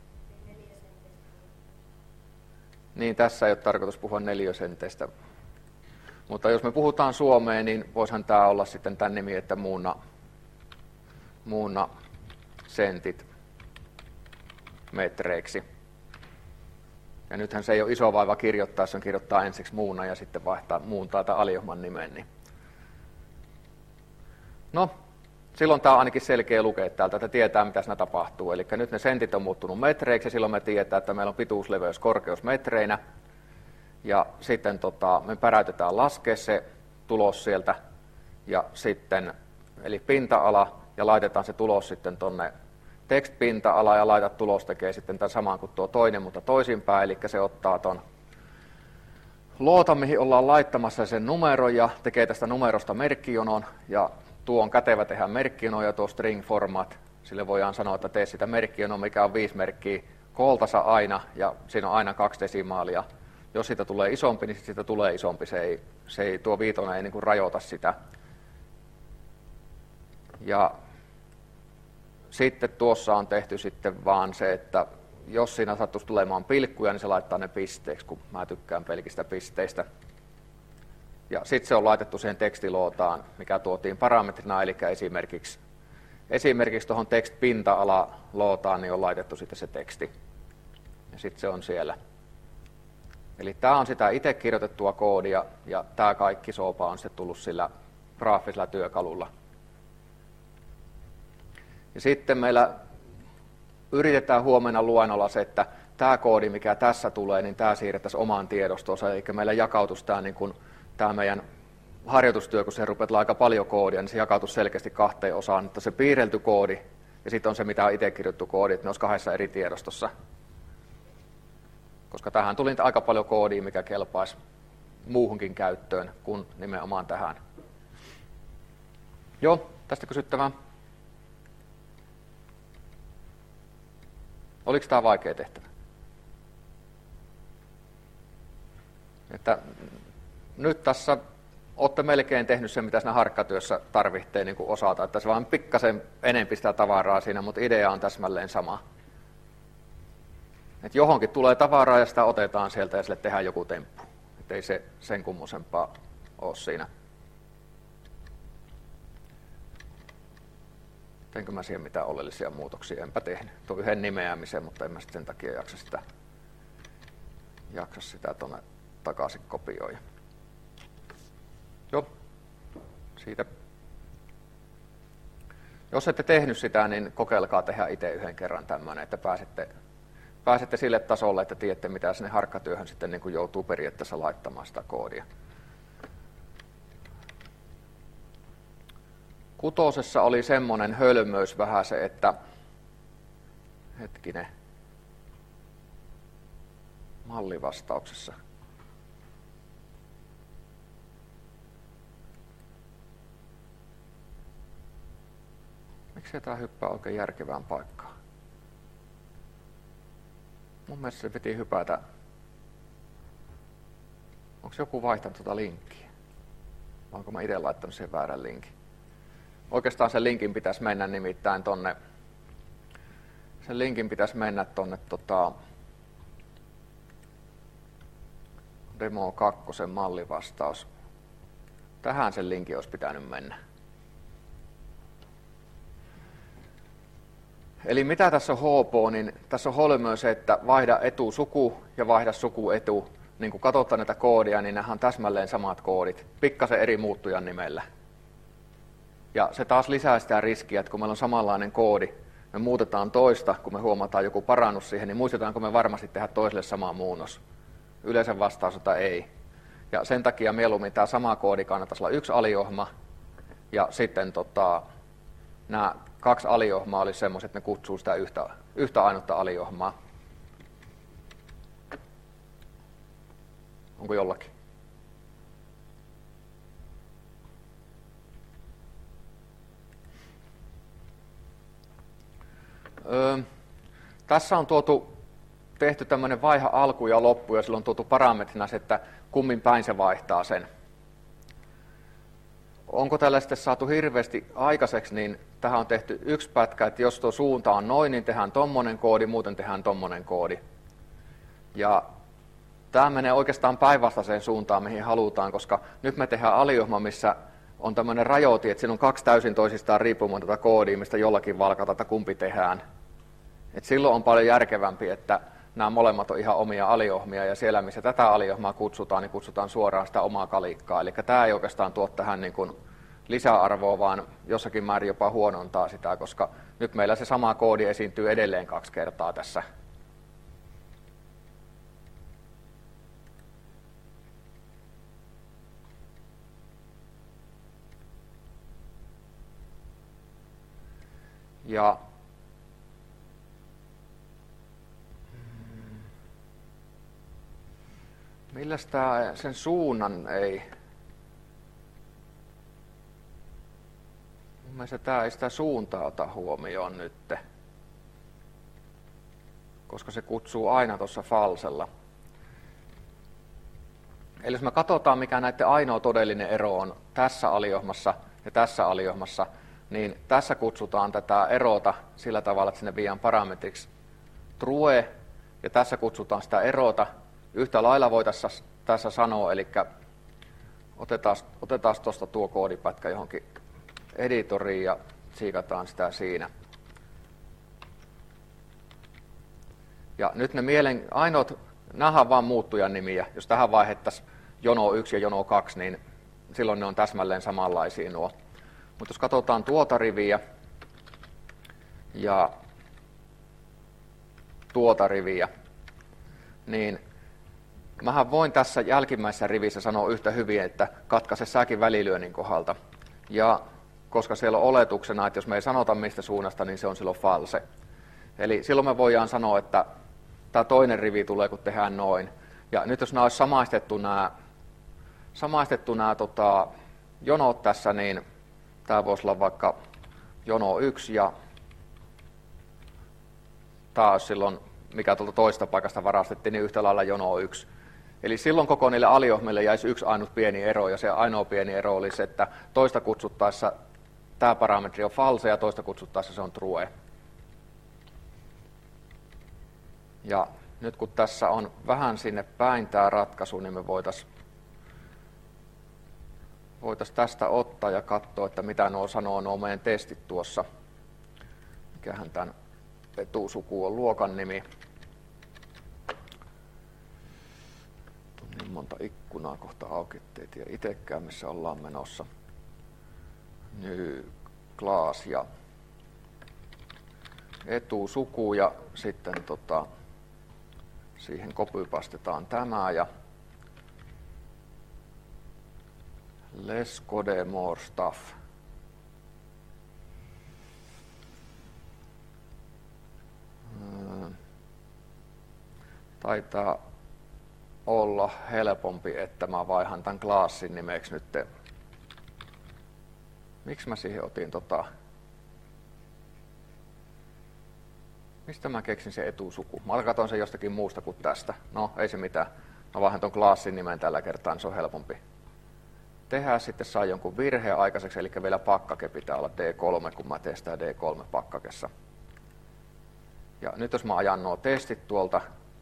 Niin, tässä ei ole tarkoitus puhua neliösenteistä. Mutta jos me puhutaan suomeen, niin voisihan tämä olla sitten tämän nimi, että muuna sentit metreiksi. Ja nythän se ei ole iso vaiva kirjoittaa, jos on kirjoittaa ensiksi muuna ja sitten muuntaa tämän aliohman nimen. Niin. No, silloin tämä on ainakin selkeä lukea täältä, että tietää mitä siinä tapahtuu. Eli nyt ne sentit on muuttunut metreiksi ja silloin me tiedetään, että meillä on pituus, leveys, korkeus metreinä. Ja sitten me päräytetään laskea se tulos sieltä ja sitten, eli pinta-ala ja laitetaan se tulos sitten tuonne text-pinta-ala ja laitat tulos tekee sitten tämän saman kuin tuo toinen, mutta toisinpäin, eli se ottaa tuon lootan, mihin ollaan laittamassa sen numero ja tekee tästä numerosta merkkijonon ja tuo on kätevä tehdä merkkijono ja tuo string format, sille voidaan sanoa, että tee sitä merkkijonoa, mikä on 5 merkkiä kooltasa aina ja siinä on aina 2 desimaalia. Jos siitä tulee isompi, niin siitä tulee isompi, tuo viitonen ei niin kuin rajoita sitä. Ja sitten tuossa on tehty sitten vaan se, että jos siinä sattuisi tulemaan pilkkuja, niin se laittaa ne pisteeksi, kun mä tykkään pelkistä pisteistä. Ja sitten se on laitettu siihen tekstilootaan, mikä tuotiin parametrina, eli esimerkiksi tuohon text-pinta-ala-lootaan niin on laitettu sitten se teksti. Ja sitten se on siellä. Eli tämä on sitä itse kirjoitettua koodia, ja tämä kaikki soopa on sitten tullut sillä graafisella työkalulla. Ja sitten meillä yritetään huomenna luennolla se, että tämä koodi, mikä tässä tulee, niin tämä siirrettäisiin omaan tiedostoonsa, eli meillä jakautuisi tämä, niin kuin, tämä meidän harjoitustyö, kun se rupeaa aika paljon koodia, niin se jakautuisi selkeästi 2 osaan, että se piirrelty koodi ja sitten on se, mitä on itse kirjoittu koodi, että ne olisi 2 eri tiedostossa. Koska tähän tuli aika paljon koodia, mikä kelpaisi muuhunkin käyttöön kuin nimenomaan tähän. Joo, tästä kysyttävää. Oliko tämä vaikea tehtävä? Että nyt tässä olette melkein tehnyt sen, mitä siinä harkkatyössä tarvitsee niin kuin osata. Että se vaan pikkasen enempi sitä tavaraa siinä, mutta idea on täsmälleen sama. Että johonkin tulee tavaraa ja sitä otetaan sieltä ja sille tehdään joku temppu. Että ei se sen kummosempaa ole siinä. Teinkö mä siihen mitään oleellisia muutoksia? Enpä tehnyt. Tuo yhden nimeämisen, mutta en mä sitten sen takia jaksa sitä tuonne takaisin kopioida. Joo, siitä Jos ette tehnyt sitä, niin kokeilkaa tehdä itse yhden kerran tämmöinen, että pääsette sille tasolle, että tiedätte, mitä sinne harkkatyöhön sitten niin kuin joutuu periaatteessa laittamaan sitä koodia. 6. oli semmoinen hölmöys vähän se, että mallivastauksessa. Miksi tämä hyppää oikein järkevään paikkaan? Mun mielestä se piti hypätä. Onko joku vaihtanut tuota linkkiä? Vai onko mä itse laittanut sen väärän linkin? Oikeastaan sen linkin pitäisi mennä nimittäin tonne. Sen linkin pitäisi mennä tonne Demo 2 mallivastaus. Tähän sen linkin olisi pitänyt mennä. Eli mitä tässä on HP, niin tässä on hölmöä se, että vaihda etusuku ja vaihda sukuetu. Niin kun katsotaan näitä koodia, niin nämä on täsmälleen samat koodit, pikkasen eri muuttujan nimellä. Ja se taas lisää sitä riskiä, että kun meillä on samanlainen koodi, me muutetaan toista, kun me huomataan joku parannus siihen, niin muistetaanko me varmasti tehdä toiselle sama muunnos? Yleisen vastaus, että ei. Ja sen takia mieluummin tämä sama koodi kannattaisi olla yksi aliohma, ja sitten nämä 2 aliohmaa olisi semmoiset, että ne kutsuu sitä yhtä ainutta aliohmaa. Onko jollakin? Tässä on tehty tämmöinen vaihe alku ja loppu, ja sillä on tuotu parametrina se, että kummin päin se vaihtaa sen. Onko tällä sitten saatu hirveästi aikaiseksi, niin tähän on tehty yksi pätkä, että jos tuo suunta on noin, niin tehdään tommonen koodi, muuten tehdään tommonen koodi. Ja tämä menee oikeastaan päinvastaiseen suuntaan, mihin halutaan, koska nyt me tehdään aliohma, missä on tämmöinen rajoite, että siinä on 2 täysin toisistaan riippumatonta koodia, mistä jollakin valkataan, että kumpi tehdään. Et silloin on paljon järkevämpi, että nämä molemmat on ihan omia aliohmia, ja siellä, missä tätä aliohmaa kutsutaan, niin kutsutaan suoraan sitä omaa kalikkaa. Eli tämä ei oikeastaan tuo tähän niin kuin lisäarvoa, vaan jossakin määrin jopa huonontaa sitä, koska nyt meillä se sama koodi esiintyy edelleen 2 kertaa tässä. Ja milläs tämä sen suunnan ei? Mun mielestä tämä ei sitä suuntaa ota huomioon nyt, koska se kutsuu aina tuossa falsella. Eli jos me katsotaan, mikä näiden ainoa todellinen ero on tässä aliohmassa ja tässä aliohmassa, niin tässä kutsutaan tätä erota sillä tavalla, että sinne viedään parametriksi true, ja tässä kutsutaan sitä erota. Yhtä lailla voitaisiin tässä sanoa, eli otetaan tuosta tuo koodipätkä johonkin editoriin ja siikataan sitä siinä. Ja nyt ne ainoat, nähdään vaan muuttujan nimiä. Jos tähän vaihettaisiin jono 1 ja jono 2, niin silloin ne on täsmälleen samanlaisia nuo. Mutta jos katsotaan tuota riviä ja tuota riviä, niin mähän voin tässä jälkimmäisessä rivissä sanoa yhtä hyvin, että katkaise säkin välilyönnin kohdalta. Ja koska siellä on oletuksena, että jos me ei sanota mistä suunnasta, niin se on silloin false. Eli silloin me voidaan sanoa, että tämä toinen rivi tulee, kun tehdään noin. Ja nyt jos nämä olisi samaistettu nämä jonot tässä, niin tämä voisi olla vaikka jono 1 ja tämä olisi silloin, mikä tuolta toista paikasta varastettiin, niin yhtä lailla jono 1. Eli silloin koko niille aliohmille jäisi yksi ainut pieni ero, ja se ainoa pieni ero olisi, että toista kutsuttaessa tämä parametri on false ja toista kutsuttaessa se on true. Ja nyt kun tässä on vähän sinne päin tämä ratkaisu, niin me voitaisiin tästä ottaa ja katsoa, että mitä nuo sanoo nuo meidän testit tuossa. Mikähän tämän etusuku on luokan nimi. Niin monta ikkunaa kohta auki, ettei tiedä itsekään, missä ollaan menossa. New class ja etusuku ja sitten siihen copypastetaan tämä ja let's code more stuff. Taitaa olla helpompi, että mä vaihan tämän klassin nimeksi nyt. Miksi mä siihen otin mistä mä keksin se etusuku? Mä katson sen jostakin muusta kuin tästä. No, ei se mitään. Mä vaihan ton klassin nimen tällä kertaa, niin se on helpompi. Tehdään sitten saa jonkun virheen aikaiseksi, eli vielä pakkake pitää olla D3, kun mä teen sitä D3-pakkakessa. Ja nyt jos mä ajan nuo testit tuolta,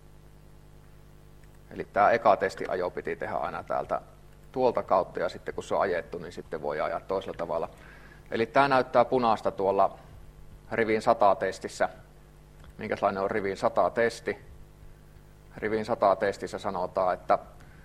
eli tämä eka testiajo piti tehdä aina täältä tuolta kautta, ja sitten kun se on ajettu, niin sitten voi ajaa toisella tavalla. Eli tämä näyttää punaista tuolla rivin 100 testissä. Minkälainen on rivin 100 testi? Rivin 100 testissä sanotaan, että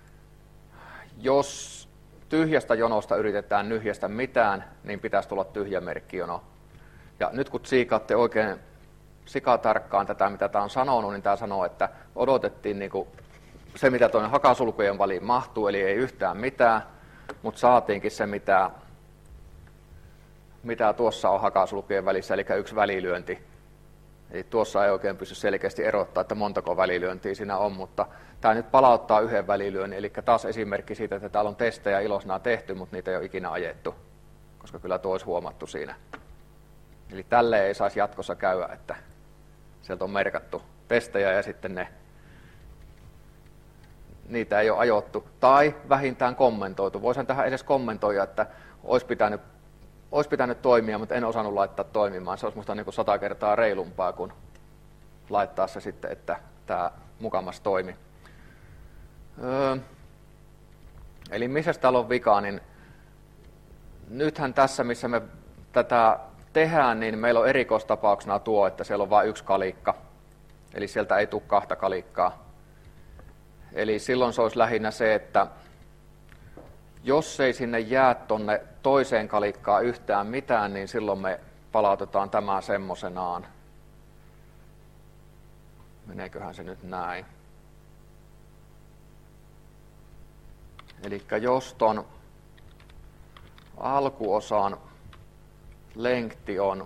jos tyhjästä jonosta yritetään nyhjästä mitään, niin pitäisi tulla tyhjä merkkijono. Ja nyt kun tsiikaatte oikein sikatarkkaan tätä, mitä tämä on sanonut, niin tämä sanoo, että odotettiin niin se, mitä tuonne hakasulkujen väliin mahtuu, eli ei yhtään mitään, mutta saatiinkin se, mitä tuossa on hakasulkujen välissä, eli yksi välilyönti. Eli tuossa ei oikein pysty selkeästi erottaa, että montako välilyöntiä siinä on, mutta tämä nyt palauttaa yhden välilyönnin, eli taas esimerkki siitä, että täällä on testejä ilosnaa tehty, mutta niitä ei ole ikinä ajettu, koska kyllä tuo olisi huomattu siinä. Eli tälleen ei saisi jatkossa käydä, että sieltä on merkattu testejä ja sitten niitä ei ole ajottu. Tai vähintään kommentoitu. Voisin tähän edes kommentoida, että olisi pitänyt toimia, mutta en osannut laittaa toimimaan. Se olisi minusta niin kuin 100 kertaa reilumpaa kuin laittaa se sitten, että tämä mukamas toimi. Eli missä täällä on vika, niin nythän tässä, missä me tätä tehdään, niin meillä on erikoistapauksena tuo, että siellä on vain yksi kalikka. Eli sieltä ei tule kahta kalikkaa. Eli silloin se olisi lähinnä se, että jos ei sinne jää tuonne toiseen kalikkaan yhtään mitään, niin silloin me palautetaan tämä semmoisenaan. Meneeköhän se nyt näin? Eli jos ton alkuosan lengthi on,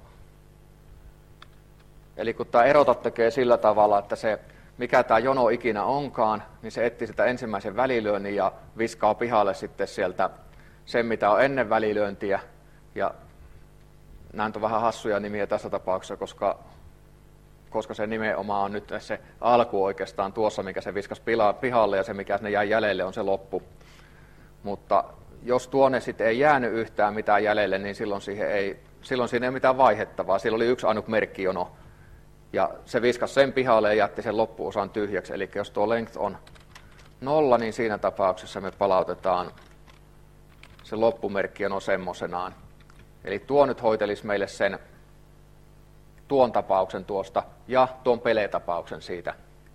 eli kun tämä erota tekee sillä tavalla, että se mikä tämä jono ikinä onkaan, niin se etsii sitä ensimmäisen välilyönnin ja viskaa pihalle sitten sieltä sen, mitä on ennen välilyöntiä. Ja nämä on vähän hassuja nimiä tässä tapauksessa, koska se nimenomaan on nyt se alku oikeastaan tuossa, mikä se viskasi pihalle ja se, mikä sinne jäi jäljelle, on se loppu. Mutta jos tuonne sitten ei jäänyt yhtään mitään jäljelle, niin silloin siinä ei ole mitään vaihettavaa. Siellä oli yksi ainut merkkijono. Ja se viskasi sen pihalle ja jätti sen loppuosan tyhjäksi. Eli jos tuo length on 0, niin siinä tapauksessa me palautetaan se loppumerkkijono semmoisenaan. Eli tuo nyt hoitelisi meille sen tuon tapauksen tuosta ja tuon pele-tapauksen siitä.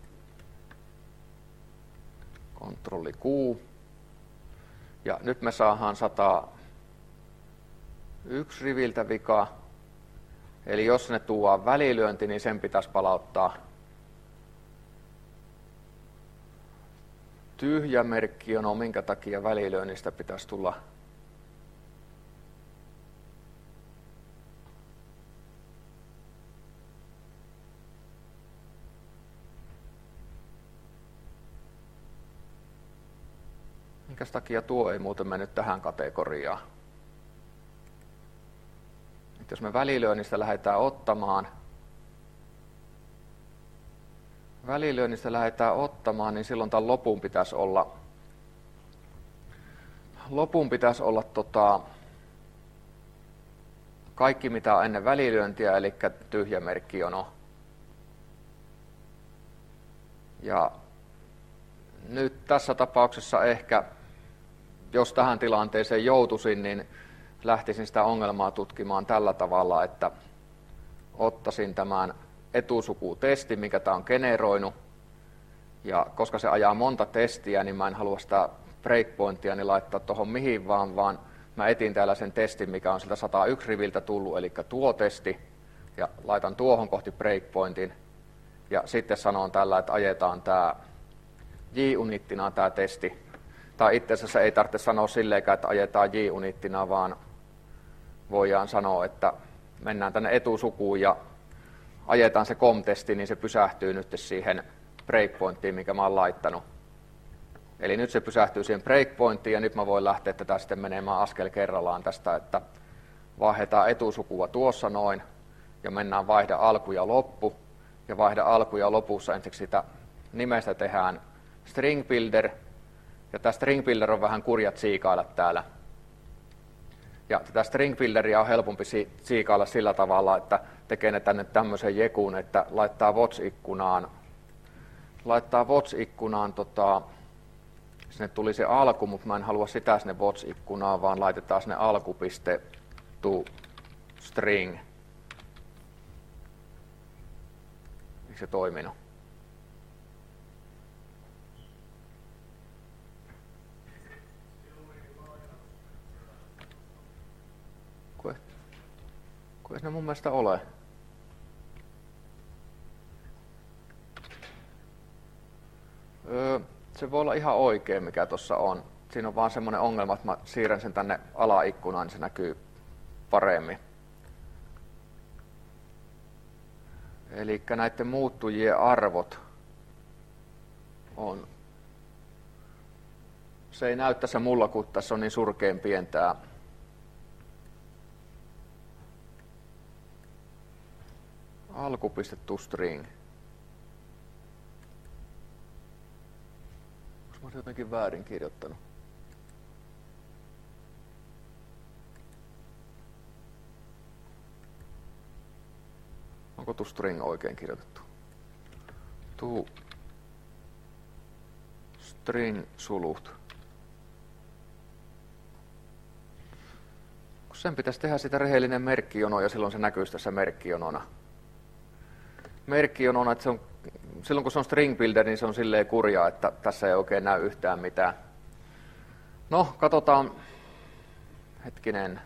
Kontrolli Q. Ja nyt me saadaan 101 riviltä vika. Eli jos sinne tuodaan välilyönti, niin sen pitäisi palauttaa tyhjä merkkijono, minkä takia välilyönnistä pitäisi tulla minkäs takia tuo ei muuten mennyt tähän kategoriaan. Et jos me välilyönnistä lähdetään ottamaan, niin silloin tämän lopun pitäisi olla kaikki mitä on ennen välilyöntiä, eli tyhjä merkkijono. Ja nyt tässä tapauksessa ehkä, jos tähän tilanteeseen joutuisin, niin lähtisin sitä ongelmaa tutkimaan tällä tavalla, että ottaisin tämän etusukutestin, mikä tämä on generoinut. Ja koska se ajaa monta testiä, niin mä en halua sitä breakpointia niin laittaa tuohon mihin vaan mä etin täällä sen testin, mikä on siltä 101 riviltä tullut, eli tuo testi. ja laitan tuohon kohti breakpointin ja sitten sanon tällä, että ajetaan tämä JUnittina tämä testi. Tai itse asiassa ei tarvitse sanoa silleenkään, että ajetaan JUnittina, vaan voidaan sanoa, että mennään tänne etusukuun ja ajetaan se com-testi, niin se pysähtyy nyt siihen breakpointtiin, minkä mä oon laittanut. Eli nyt se pysähtyy siihen breakpointtiin ja nyt mä voin lähteä tätä sitten menemään askel kerrallaan tästä, että vaihdetaan etusukua tuossa noin ja mennään vaihda alku ja loppu. Ja vaihda alku ja lopussa ensiksi sitä nimestä tehdään string builder. Ja tämä string builder on vähän kurjat siikailla täällä. Ja tätä string builderia on helpompi siikailla sillä tavalla, että tekee ne tänne tämmöisen jekun, että laittaa watch-ikkunaan sinne tuli se alku, mutta mä en halua sitä sinne watch-ikkunaan, vaan laitetaan sinne alkupiste to string. Eikö se toiminut? Kun ei ne mun mielestä ole. Se voi olla ihan oikein, mikä tuossa on. Siinä on vaan semmoinen ongelma, että mä siirrän sen tänne alaikkunaan, niin se näkyy paremmin. Eli näiden muuttujien arvot on. Se ei näy tässä mulla, kun tässä on niin surkein pientää. Alkupistettu string. Onko mä jotenkin väärin kirjoittanut? Onko tu string oikein kirjoitettu? Tu string sulut. Kun sen pitäisi tehdä sitä rehellinen merkkijono ja silloin se näkyisi tässä merkkijonona. Merkkijonona, että se on, silloin kun se on string builder, niin se on silleen kurjaa, että tässä ei oikein näy yhtään mitään. No, katsotaan. Hetkinen.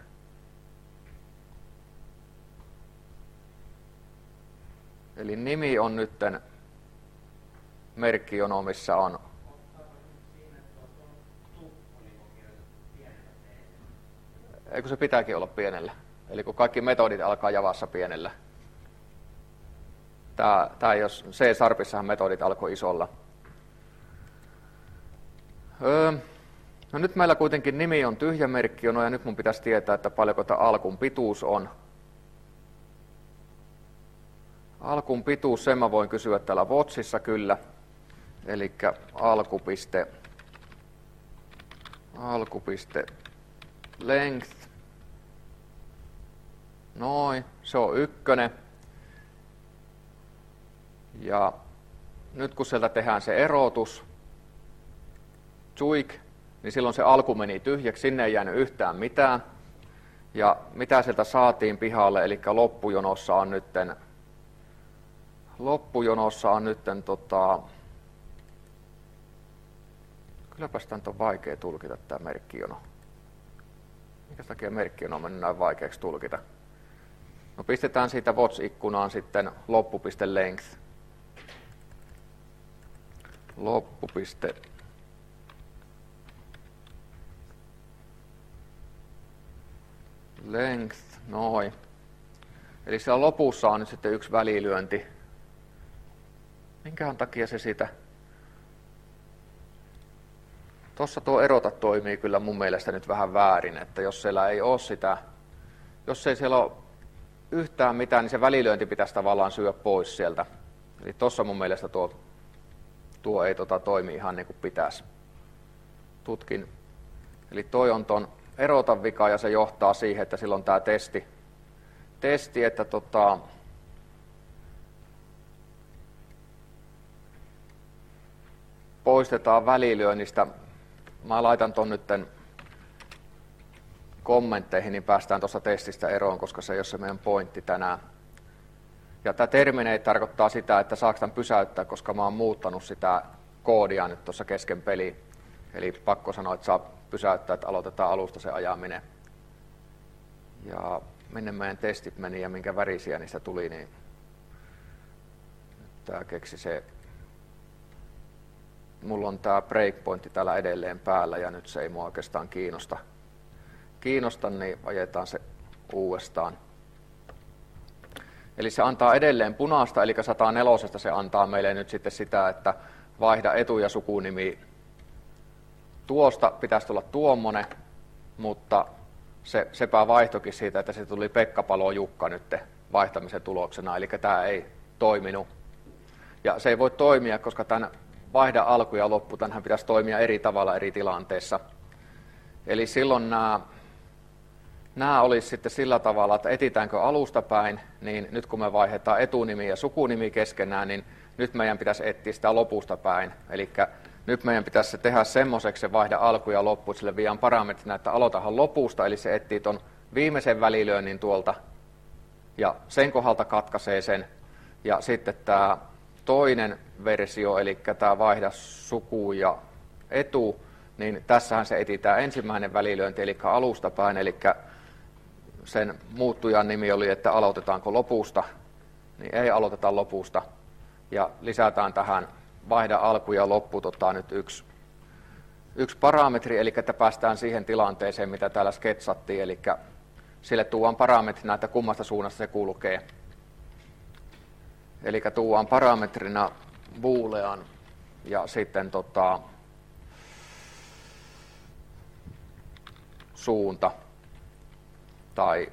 Eli nimi on nytten merkkijono, missä on. Eikö se pitääkin olla pienellä? Eli kun kaikki metodit alkaa Javassa pienellä. Tää jos C-sharpissahan metodit alkoi isolla. No nyt meillä kuitenkin nimi on tyhjä merkkijono ja nyt mun pitäisi tietää, että paljonko tämä alkun pituus on. Alkun pituus, sen mä voin kysyä täällä watchissa kyllä. Eli alkupiste length. Noin, se on 1. Ja nyt kun sieltä tehdään se erotus, tsuik, niin silloin se alku meni tyhjäksi, sinne ei jäänyt yhtään mitään. Ja mitä sieltä saatiin pihalle, eli loppujonossa on nytten kylläpäs tämä on vaikea tulkita tämä merkkijono. Minkä takia merkkijono on mennyt näin vaikeaksi tulkita? No pistetään siitä watch-ikkunaan sitten loppupiste length. Loppupiste length, noin. Eli siellä lopussa on nyt sitten yksi välilyönti. Minkähän takia se siitä? Tuossa tuo erota toimii kyllä mun mielestä nyt vähän väärin, että jos siellä ei ole sitä, jos ei siellä ole yhtään mitään, niin se välilyönti pitäisi tavallaan syödä pois sieltä. Eli tuossa mun mielestä tuo ei toimi ihan niin kuin pitäisi. Tutkin. Eli toi on ton erotan vika ja se johtaa siihen, että silloin tämä testi että poistetaan välilyönnistä. Mä laitan ton nytten kommentteihin, niin päästään tuossa testistä eroon, koska se ei ole se meidän pointti tänään. Ja tämä terminate tarkoittaa sitä, että saako tämän pysäyttää, koska mä oon muuttanut sitä koodia nyt tuossa kesken peliin. Eli pakko sanoa, että saa pysäyttää, että aloitetaan alusta se ajaminen. Ja minne meidän testit meni ja minkä värisiä niistä tuli, niin tää keksi se. Mulla on tää breakpointti täällä edelleen päällä ja nyt se ei mua oikeastaan kiinnosta, niin ajetaan se uudestaan. Eli se antaa edelleen punaista, eli 104 se antaa meille nyt sitten sitä, että vaihda etu- ja sukunimi. Tuosta pitäisi tulla tuommoinen, mutta sepä vaihtokin siitä, että se tuli Pekka Palo Jukka nyt vaihtamisen tuloksena, eli tämä ei toiminut. Ja se ei voi toimia, koska tämän vaihda alku ja loppu, tämänhän pitäisi toimia eri tavalla eri tilanteissa. Eli silloin nämä olisi sitten sillä tavalla, että etitäänkö alusta päin, niin nyt kun me vaihdetaan etunimi ja sukunimi keskenään, niin nyt meidän pitäisi etsiä sitä lopusta päin. Eli nyt meidän pitäisi tehdä semmoiseksi se vaihda alku ja loppu, sille viian parametrinä, että aloitahan lopusta, eli se etsii tuon viimeisen välilyönnin tuolta, ja sen kohdalta katkaisee sen, ja sitten tämä toinen versio, eli tämä vaihda suku ja etu, niin tässähän se etsitään ensimmäinen välilyönti, eli alusta päin, eli sen muuttujan nimi oli, että aloitetaanko lopusta, niin ei aloiteta lopusta, ja lisätään tähän vaihda alku ja loppu nyt yksi parametri, eli että päästään siihen tilanteeseen, mitä täällä sketsattiin, eli sille tuodaan parametrina, että kummasta suunnasta se kulkee. Eli tuodaan parametrina boolean ja sitten suunta tai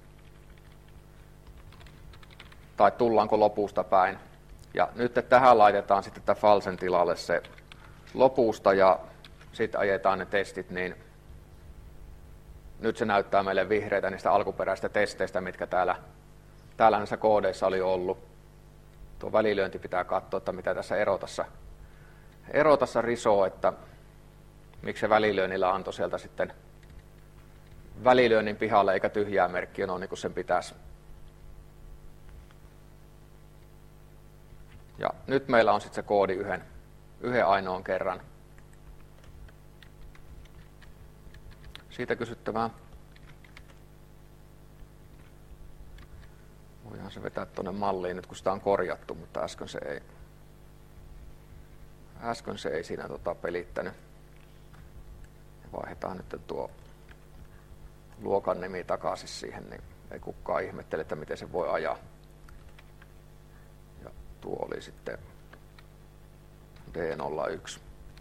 tullaanko lopusta päin. Ja nyt tähän laitetaan sitten tämän falsen tilalle se lopusta ja sitten ajetaan ne testit, niin nyt se näyttää meille vihreitä niistä alkuperäisistä testeistä, mitkä täällä näissä koodeissa oli ollut. Tuo välilyönti pitää katsoa, että mitä tässä erotassa risoo, että miksi se välilyönnillä antoi sieltä sitten välilyönnin pihalle eikä tyhjää merkkiä, no niin kuin sen pitäisi. Ja nyt meillä on sitten se koodi yhden ainoan kerran. Siitä kysyttävää. Voidaan se vetää tuonne malliin nyt, kun sitä on korjattu, mutta äsken se ei siinä pelittänyt. Vaihdetaan nyt tuo luokan nimi takaisin siihen, niin ei kukaan ihmettele, että miten se voi ajaa. Ja tuo oli sitten D01.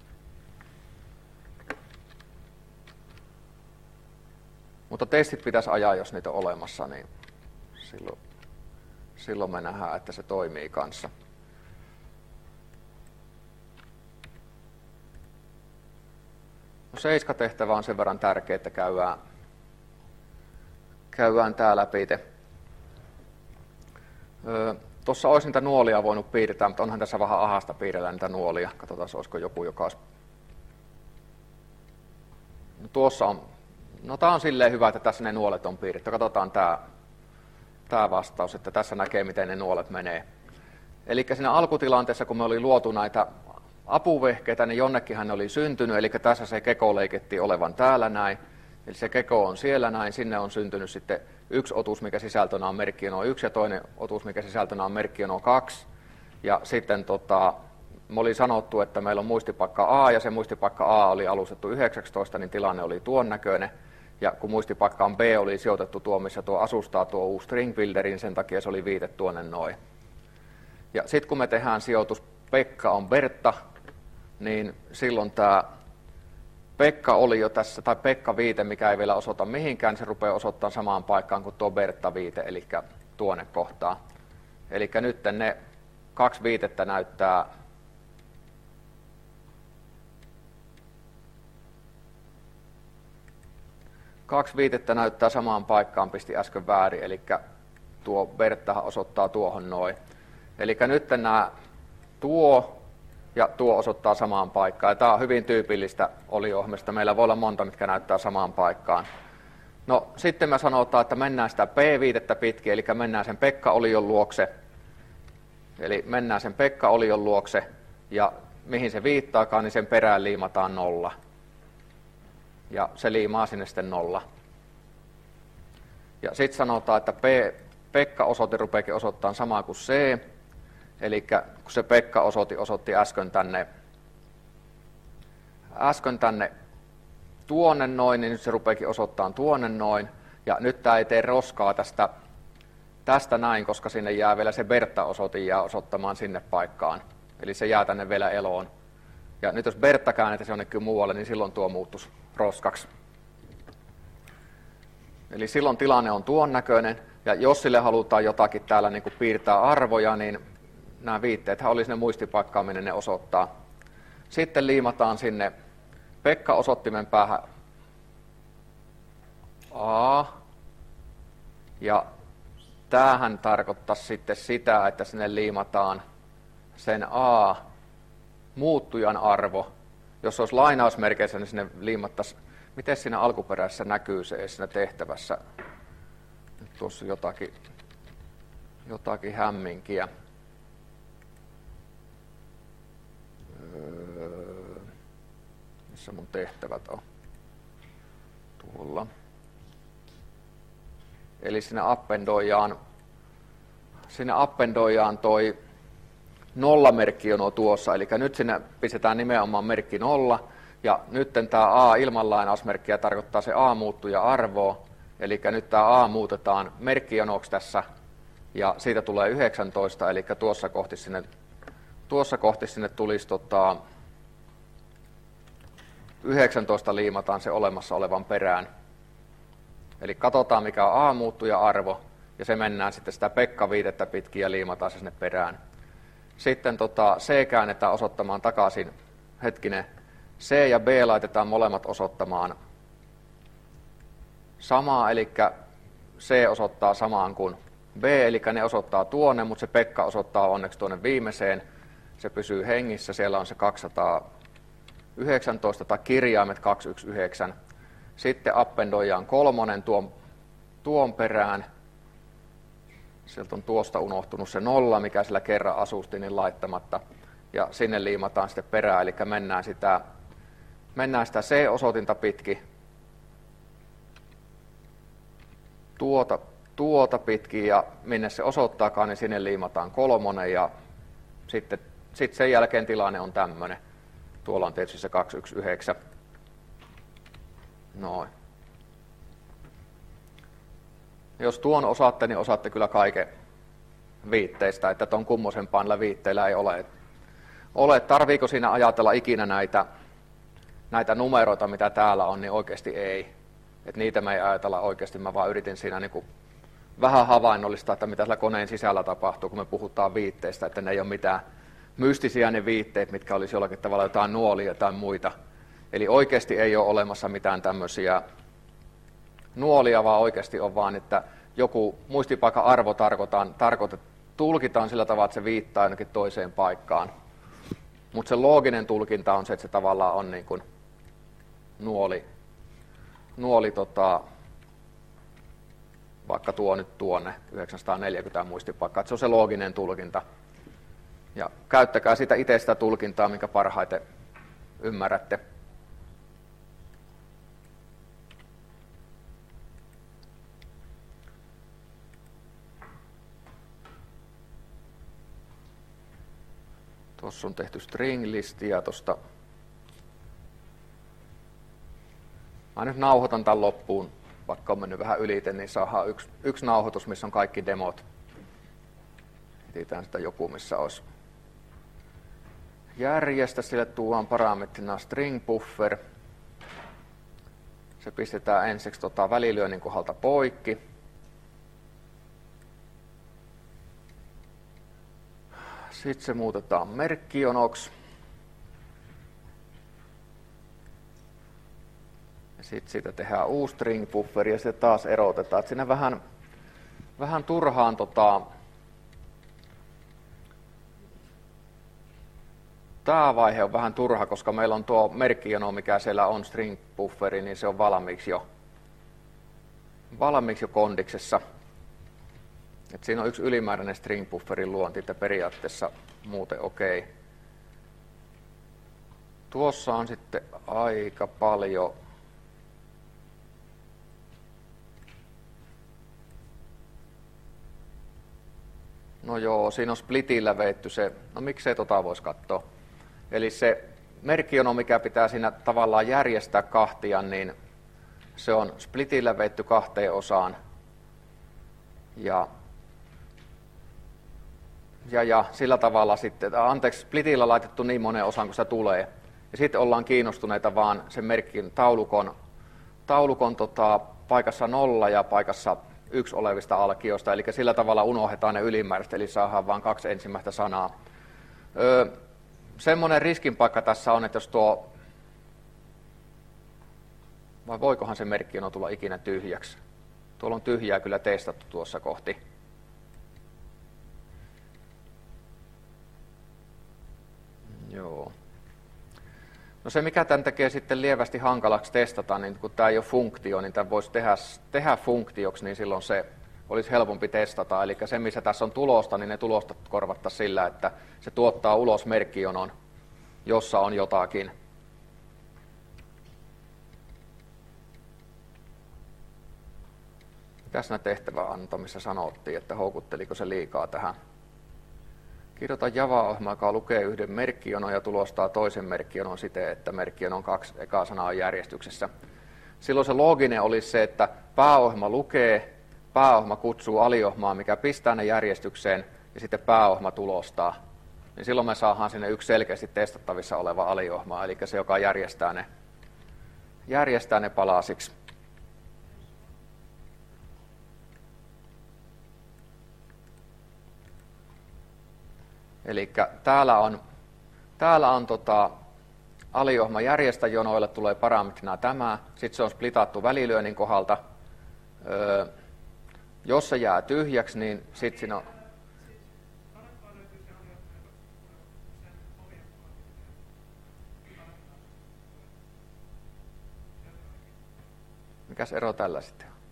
Mutta testit pitäisi ajaa, jos niitä on olemassa, niin silloin me nähdään, että se toimii kanssa. No 7-tehtävä on sen verran tärkeä, että käydään tää läpi. Tuossa olisi niitä nuolia voinut piirtää, mutta onhan tässä vähän ahasta piirrellä niitä nuolia. Katsotaan, olisiko joku, joka olisi... No tuossa on... No tää on silleen hyvä, että tässä ne nuolet on piirretty. Katsotaan tää vastaus, että tässä näkee, miten ne nuolet menee. Eli siinä alkutilanteessa, kun me oli luotu näitä apuvehkeitä, niin jonnekinhan ne oli syntynyt, eli tässä se keko leikettiin olevan täällä näin. Eli se keko on siellä näin, sinne on syntynyt sitten yksi otus, mikä sisältönä on merkkiono 1, ja toinen otus, mikä sisältönä on merkkiono 2. Ja sitten me oli sanottu, että meillä on muistipaikka A, ja se muistipaikka A oli alustettu 19, niin tilanne oli tuon näköinen. Ja kun muistipaikkaan B oli sijoitettu tuo, missä tuo asustaa tuo uusi string builderin, sen takia se oli viite tuonne noin. Ja sitten kun me tehdään sijoitus Pekka on Bertta, niin silloin tämä Pekka oli jo tässä, tai Pekka-viite, mikä ei vielä osoita mihinkään, se rupeaa osoittamaan samaan paikkaan kuin tuo Bertta-viite, eli tuonne kohtaan. Eli nyt ne 2 viitettä näyttää samaan paikkaan, pisti äsken väärin, eli tuo Berttahan osoittaa tuohon noin. Eli nyt nämä tuo ja tuo osoittaa samaan paikkaan. Ja tämä on hyvin tyypillistä oliohjelmista. Meillä voi olla monta, mitkä näyttää samaan paikkaan. No sitten me sanotaan, että mennään sitä P-viitettä pitkin, eli mennään sen Pekka-olion luokse. Eli mennään sen Pekka-olion luokse, ja mihin se viittaakaan, niin sen perään liimataan 0. Ja se liimaa sinne sitten 0. Ja sitten sanotaan, että Pekka-osoite rupeakin osoittamaan samaa kuin C. Eli kun se Pekka osoitti äsken tänne tuonne noin, niin nyt se rupeakin osoittamaan tuonne noin. Ja nyt tämä ei tee roskaa tästä näin, koska sinne jää vielä se Bertta-osoite jää osoittamaan sinne paikkaan. Eli se jää tänne vielä eloon. Ja nyt jos Bertta käännetään jonnekin muualle, niin silloin tuo muuttuisi roskaksi. Eli silloin tilanne on tuon näköinen. Ja jos sille halutaan jotakin täällä niin kuin piirtää arvoja, niin nämä viitteethän oli sinne muistipaikkaan, minne ne osoittaa. Sitten liimataan sinne Pekka-osoittimen päähän A. Ja tämähän tarkoittaa sitten sitä, että sinne liimataan sen A muuttujan arvo. Jos olisi lainausmerkeissä, niin sinne liimattaisiin, miten siinä alkuperäisessä näkyy se siinä tehtävässä. Nyt tuossa jotakin hämminkiä. Missä mun tehtävät on? Tuolla. Eli sinne appendoijaan toi nollamerkki on tuossa, eli nyt sinne pistetään nimenomaan merkki 0, ja nyt tämä A ilman lainausmerkkiä tarkoittaa se A-muuttuja arvoa, eli nyt tämä A muutetaan merkkijonoksi tässä, ja siitä tulee 19, eli tuossa kohti sinne tulisi 19 liimataan se olemassa olevan perään. Eli katsotaan mikä on A-muuttuja arvo, ja se mennään sitten sitä Pekka-viitettä pitkin ja liimataan se sinne perään. Sitten C käännetään osoittamaan takaisin, C ja B laitetaan molemmat osoittamaan samaa, eli C osoittaa samaan kuin B, eli ne osoittaa tuonne, mutta se Pekka osoittaa onneksi tuonne viimeiseen. Se pysyy hengissä, siellä on se 219 tai kirjaimet 219. Sitten appendoijaan 3 tuon perään. Sieltä on tuosta unohtunut se 0, mikä sillä kerran asusti, niin laittamatta. Ja sinne liimataan sitten perään, eli mennään sitä C-osoitinta pitkin. Tuota pitkin, ja minne se osoittaakaan, niin sinne liimataan 3, ja sitten sen jälkeen tilanne on tämmöinen. Tuolla on tietysti se 219. Noin. Jos tuon osaatte, niin osaatte kyllä kaiken viitteistä, että tuon kummosempaan viitteillä ei ole. Tarviiko siinä ajatella ikinä näitä numeroita, mitä täällä on, niin oikeasti ei. Et niitä me ei ajatella oikeasti, mä vaan yritin siinä niin vähän havainnollistaa, että mitä siellä koneen sisällä tapahtuu, kun me puhutaan viitteistä, että ne ei ole mitään mystisiä ne viitteet, mitkä olisi jollakin tavalla jotain nuolia tai muita. Eli oikeasti ei ole olemassa mitään tämmöisiä nuolia, vaan oikeasti on vaan, että joku muistipaikan arvo tulkitaan sillä tavalla, että se viittaa jonnekin toiseen paikkaan. Mutta se looginen tulkinta on se, että se tavallaan on niin kuin nuoli vaikka tuo nyt tuonne 940 muistipaikkaa, että se on se looginen tulkinta. Ja käyttäkää sitä itse sitä tulkintaa, minkä parhaiten ymmärrätte. Tuossa on tehty string-listiä tuosta. Mä nyt nauhoitan tämän loppuun, vaikka on mennyt vähän ylite, niin saadaan yksi nauhoitus, missä on kaikki demot. Etsitään sitä joku, missä olisi järjestä, sille tuodaan parametrina string buffer. Se pistetään ensiksi välilyönnin kohdalta poikki. Sitten se muutetaan merkkionoksi. Sitten siitä tehdään uusi string buffer ja se taas erotetaan. Että siinä vähän turhaan tämä vaihe on vähän turha, koska meillä on tuo merkkijono, mikä siellä on string bufferi, niin se on valmiiksi jo kondiksessa. Et siinä on yksi ylimääräinen string bufferin luonti, että periaatteessa muuten okei. Tuossa on sitten aika paljon No joo, siinä on splitillä veitty se, no miksei voisi katsoa. Eli se merkkijono, mikä pitää siinä tavallaan järjestää kahtia, niin se on splitillä veitty 2 osaan. Ja sillä tavalla sitten, splitillä laitettu niin monen osan kuin se tulee. Ja sitten ollaan kiinnostuneita vaan sen merkin taulukon paikassa 0 ja paikassa 1 olevista alkioista, eli sillä tavalla unohdetaan ne ylimääräiset, eli saadaan vain 2 ensimmäistä sanaa. Semmoinen riskin paikka tässä on, että jos vai voikohan se merkkijono tulla ikinä tyhjäksi? Tuolla on tyhjää kyllä testattu tuossa kohti. Joo. No se, mikä tämän tekee sitten lievästi hankalaksi testata, niin kun tämä ei ole funktio, niin tämän voisi tehdä funktioksi, niin silloin se olisi helpompi testata. Eli se, missä tässä on tulosta, niin ne tulosta korvattaisiin sillä, että se tuottaa ulos merkkijonon, jossa on jotakin. Tässä tehtävän antamissa sanottiin, että houkutteliko se liikaa tähän. Kirjoita Java-ohjelma, joka lukee yhden merkkijonon ja tulostaa toisen merkkijonon siten, että merkkijonon 2 ekaa sanaa on järjestyksessä. Silloin se looginen olisi se, että pääohjelma lukee, pääohjelma kutsuu aliohjelmaa, mikä pistää ne järjestykseen, ja sitten pääohjelma tulostaa. Niin silloin me saadaan sinne yksi selkeästi testattavissa oleva aliohjelma, eli se, joka järjestää ne palasiksi. Eli täällä on aliohjelma järjestäjonoille tulee parametrina tämä, sitten se on splitattu välilyönnin kohdalta. Jos se jää tyhjäksi, niin sitten siinä on... Mikäs ero tällä sitten on?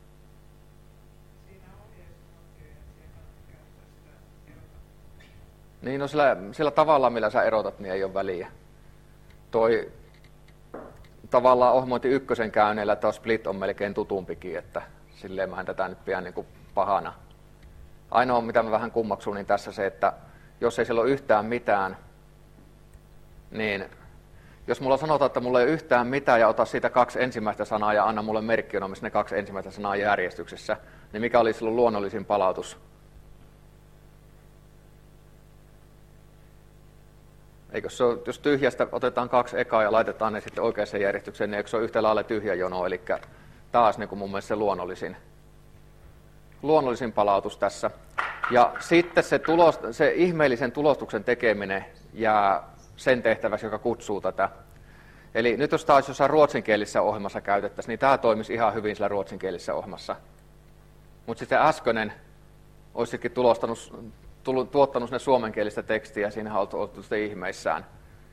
Niin, no sillä tavalla, millä sä erotat, niin ei ole väliä. Toi tavallaan ohjelmointi 1 käynneillä tuo split on melkein tutumpikin, että silleen mä en tätä nyt pidä niin kuin pahana. Ainoa, mitä mä vähän kummaksun, niin tässä se, että jos ei siellä ole yhtään mitään, niin jos mulla sanotaan, että mulla ei ole yhtään mitään ja ota siitä 2 ensimmäistä sanaa ja anna mulle merkkijono, missä ne 2 ensimmäistä sanaa järjestyksessä, niin mikä olisi silloin luonnollisin palautus? Eikö se ole, jos tyhjästä otetaan 2 ekaa ja laitetaan ne sitten oikeaan järjestykseen, niin eikö se ole yhtä lailla tyhjä jono, eli taas niin kuin mun mielestä se luonnollisin palautus tässä. Ja sitten se ihmeellisen tulostuksen tekeminen jää sen tehtäväksi, joka kutsuu tätä. Eli nyt jos tämä olisi jossain ruotsinkielisessä ohjelmassa käytettäisiin, niin tämä toimisi ihan hyvin sillä ruotsinkielisessä ohjelmassa. Mutta sitten äskeinen olisi sittenkin tuottanut sinne suomenkielistä tekstiä, ja siinä on oltu sitten ihmeissään.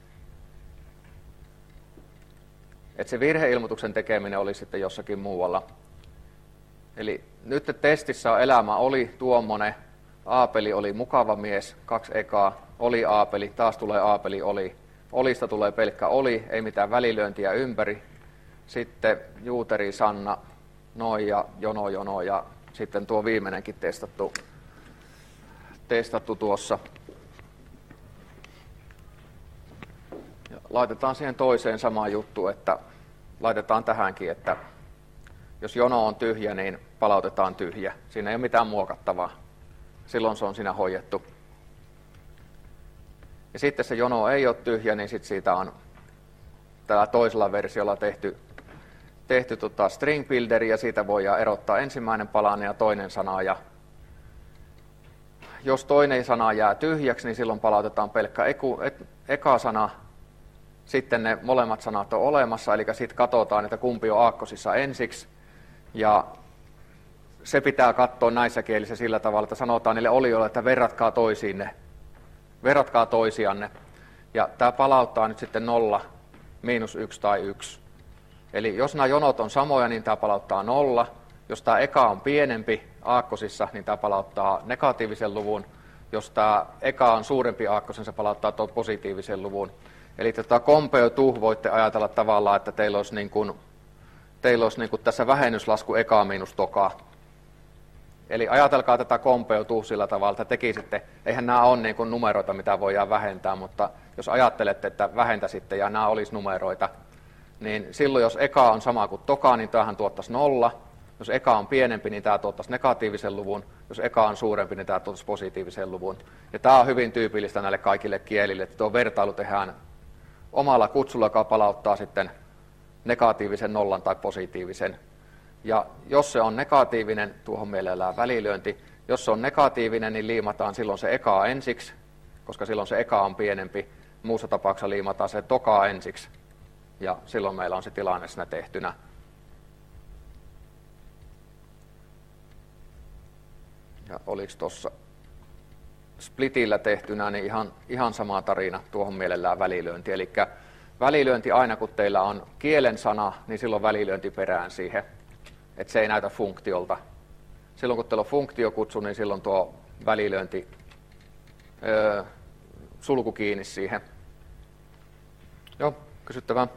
Että se virheilmoituksen tekeminen oli sitten jossakin muualla. Eli nyt testissä elämä oli tuommoinen, Aapeli oli mukava mies, 2 ekaa, oli Aapeli, taas tulee Aapeli, oli. Olista tulee pelkkä oli, ei mitään välilyöntiä ympäri. Sitten Juuteri, Sanna, Noi ja Jono ja sitten tuo viimeinenkin testattu tuossa. Ja laitetaan siihen toiseen sama juttu, että laitetaan tähänkin, että jos jono on tyhjä, niin palautetaan tyhjä. Siinä ei ole mitään muokattavaa. Silloin se on siinä hoidettu. Ja sitten se jono ei ole tyhjä, niin sitten siitä on tällä toisella versiolla tehty string builderi, ja siitä voidaan erottaa ensimmäinen palanen ja toinen sana. Ja jos toinen sana jää tyhjäksi, niin silloin palautetaan pelkkä eka sana. Sitten ne molemmat sanat on olemassa, eli sitten katsotaan, että kumpi on aakkosissa ensiksi. Ja se pitää katsoa näissä kielissä sillä tavalla, että sanotaan niille olijoille, että verratkaa toisianne. Ja tämä palauttaa nyt sitten 0, -1 tai 1. Eli jos nämä jonot on samoja, niin tämä palauttaa 0. Jos tämä eka on pienempi aakkosissa, niin tämä palauttaa negatiivisen luvun. Jos tämä eka on suurempi aakkosen, se palauttaa tuon positiivisen luvun. Eli compare to voitte ajatella tavallaan, että teillä olisi, niin kuin tässä vähennyslasku eka miinus toka. Eli ajatelkaa tätä kompeutuu sillä tavalla, että tekisitte, eihän nämä ole niin kuin numeroita, mitä voidaan vähentää, mutta jos ajattelette, että vähentäisitte ja nämä olisi numeroita, niin silloin jos eka on sama kuin toka, niin tämähän tuottaisi 0. Jos eka on pienempi, niin tämä tuottaisi negatiivisen luvun. Jos eka on suurempi, niin tämä tuottaisi positiivisen luvun. Ja tämä on hyvin tyypillistä näille kaikille kielille, että tuo vertailu tehdään omalla kutsulla, joka palauttaa sitten negatiivisen nollan tai positiivisen. Ja jos se on negatiivinen, tuohon mielellään välilyönti. Jos se on negatiivinen, niin liimataan silloin se eka ensiksi, koska silloin se eka on pienempi. Muussa tapauksessa liimataan se toka ensiksi. Ja silloin meillä on se tilanne siinä tehtynä. Ja oliko tuossa splitillä tehtynä, niin ihan sama tarina, tuohon mielellään välilyönti. Eli välilyönti aina, kun teillä on kielen sana, niin silloin välilyönti perään siihen, että se ei näytä funktiolta. Silloin kun teillä on funktiokutsu, niin silloin tuo välilyönti sulku kiinni siihen. Joo, kysyttävää.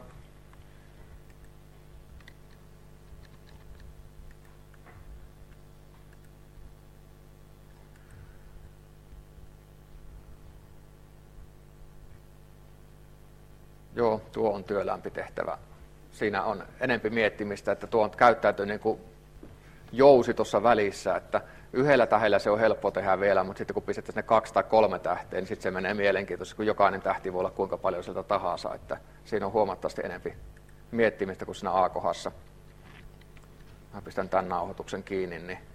Joo, tuo on työlämpi tehtävä. Siinä on enempi miettimistä, että tuo käyttäytyy niin kuin jousi tuossa välissä, että yhdellä tähdellä se on helppo tehdä vielä, mutta sitten kun pistettäisiin ne 2 tai 3 tähteä, niin sitten se menee mielenkiintoisesti, kun jokainen tähti voi olla kuinka paljon sieltä tahansa, että siinä on huomattavasti enempi miettimistä kuin siinä A-kohdassa. Mä pistän tämän nauhoituksen kiinni, niin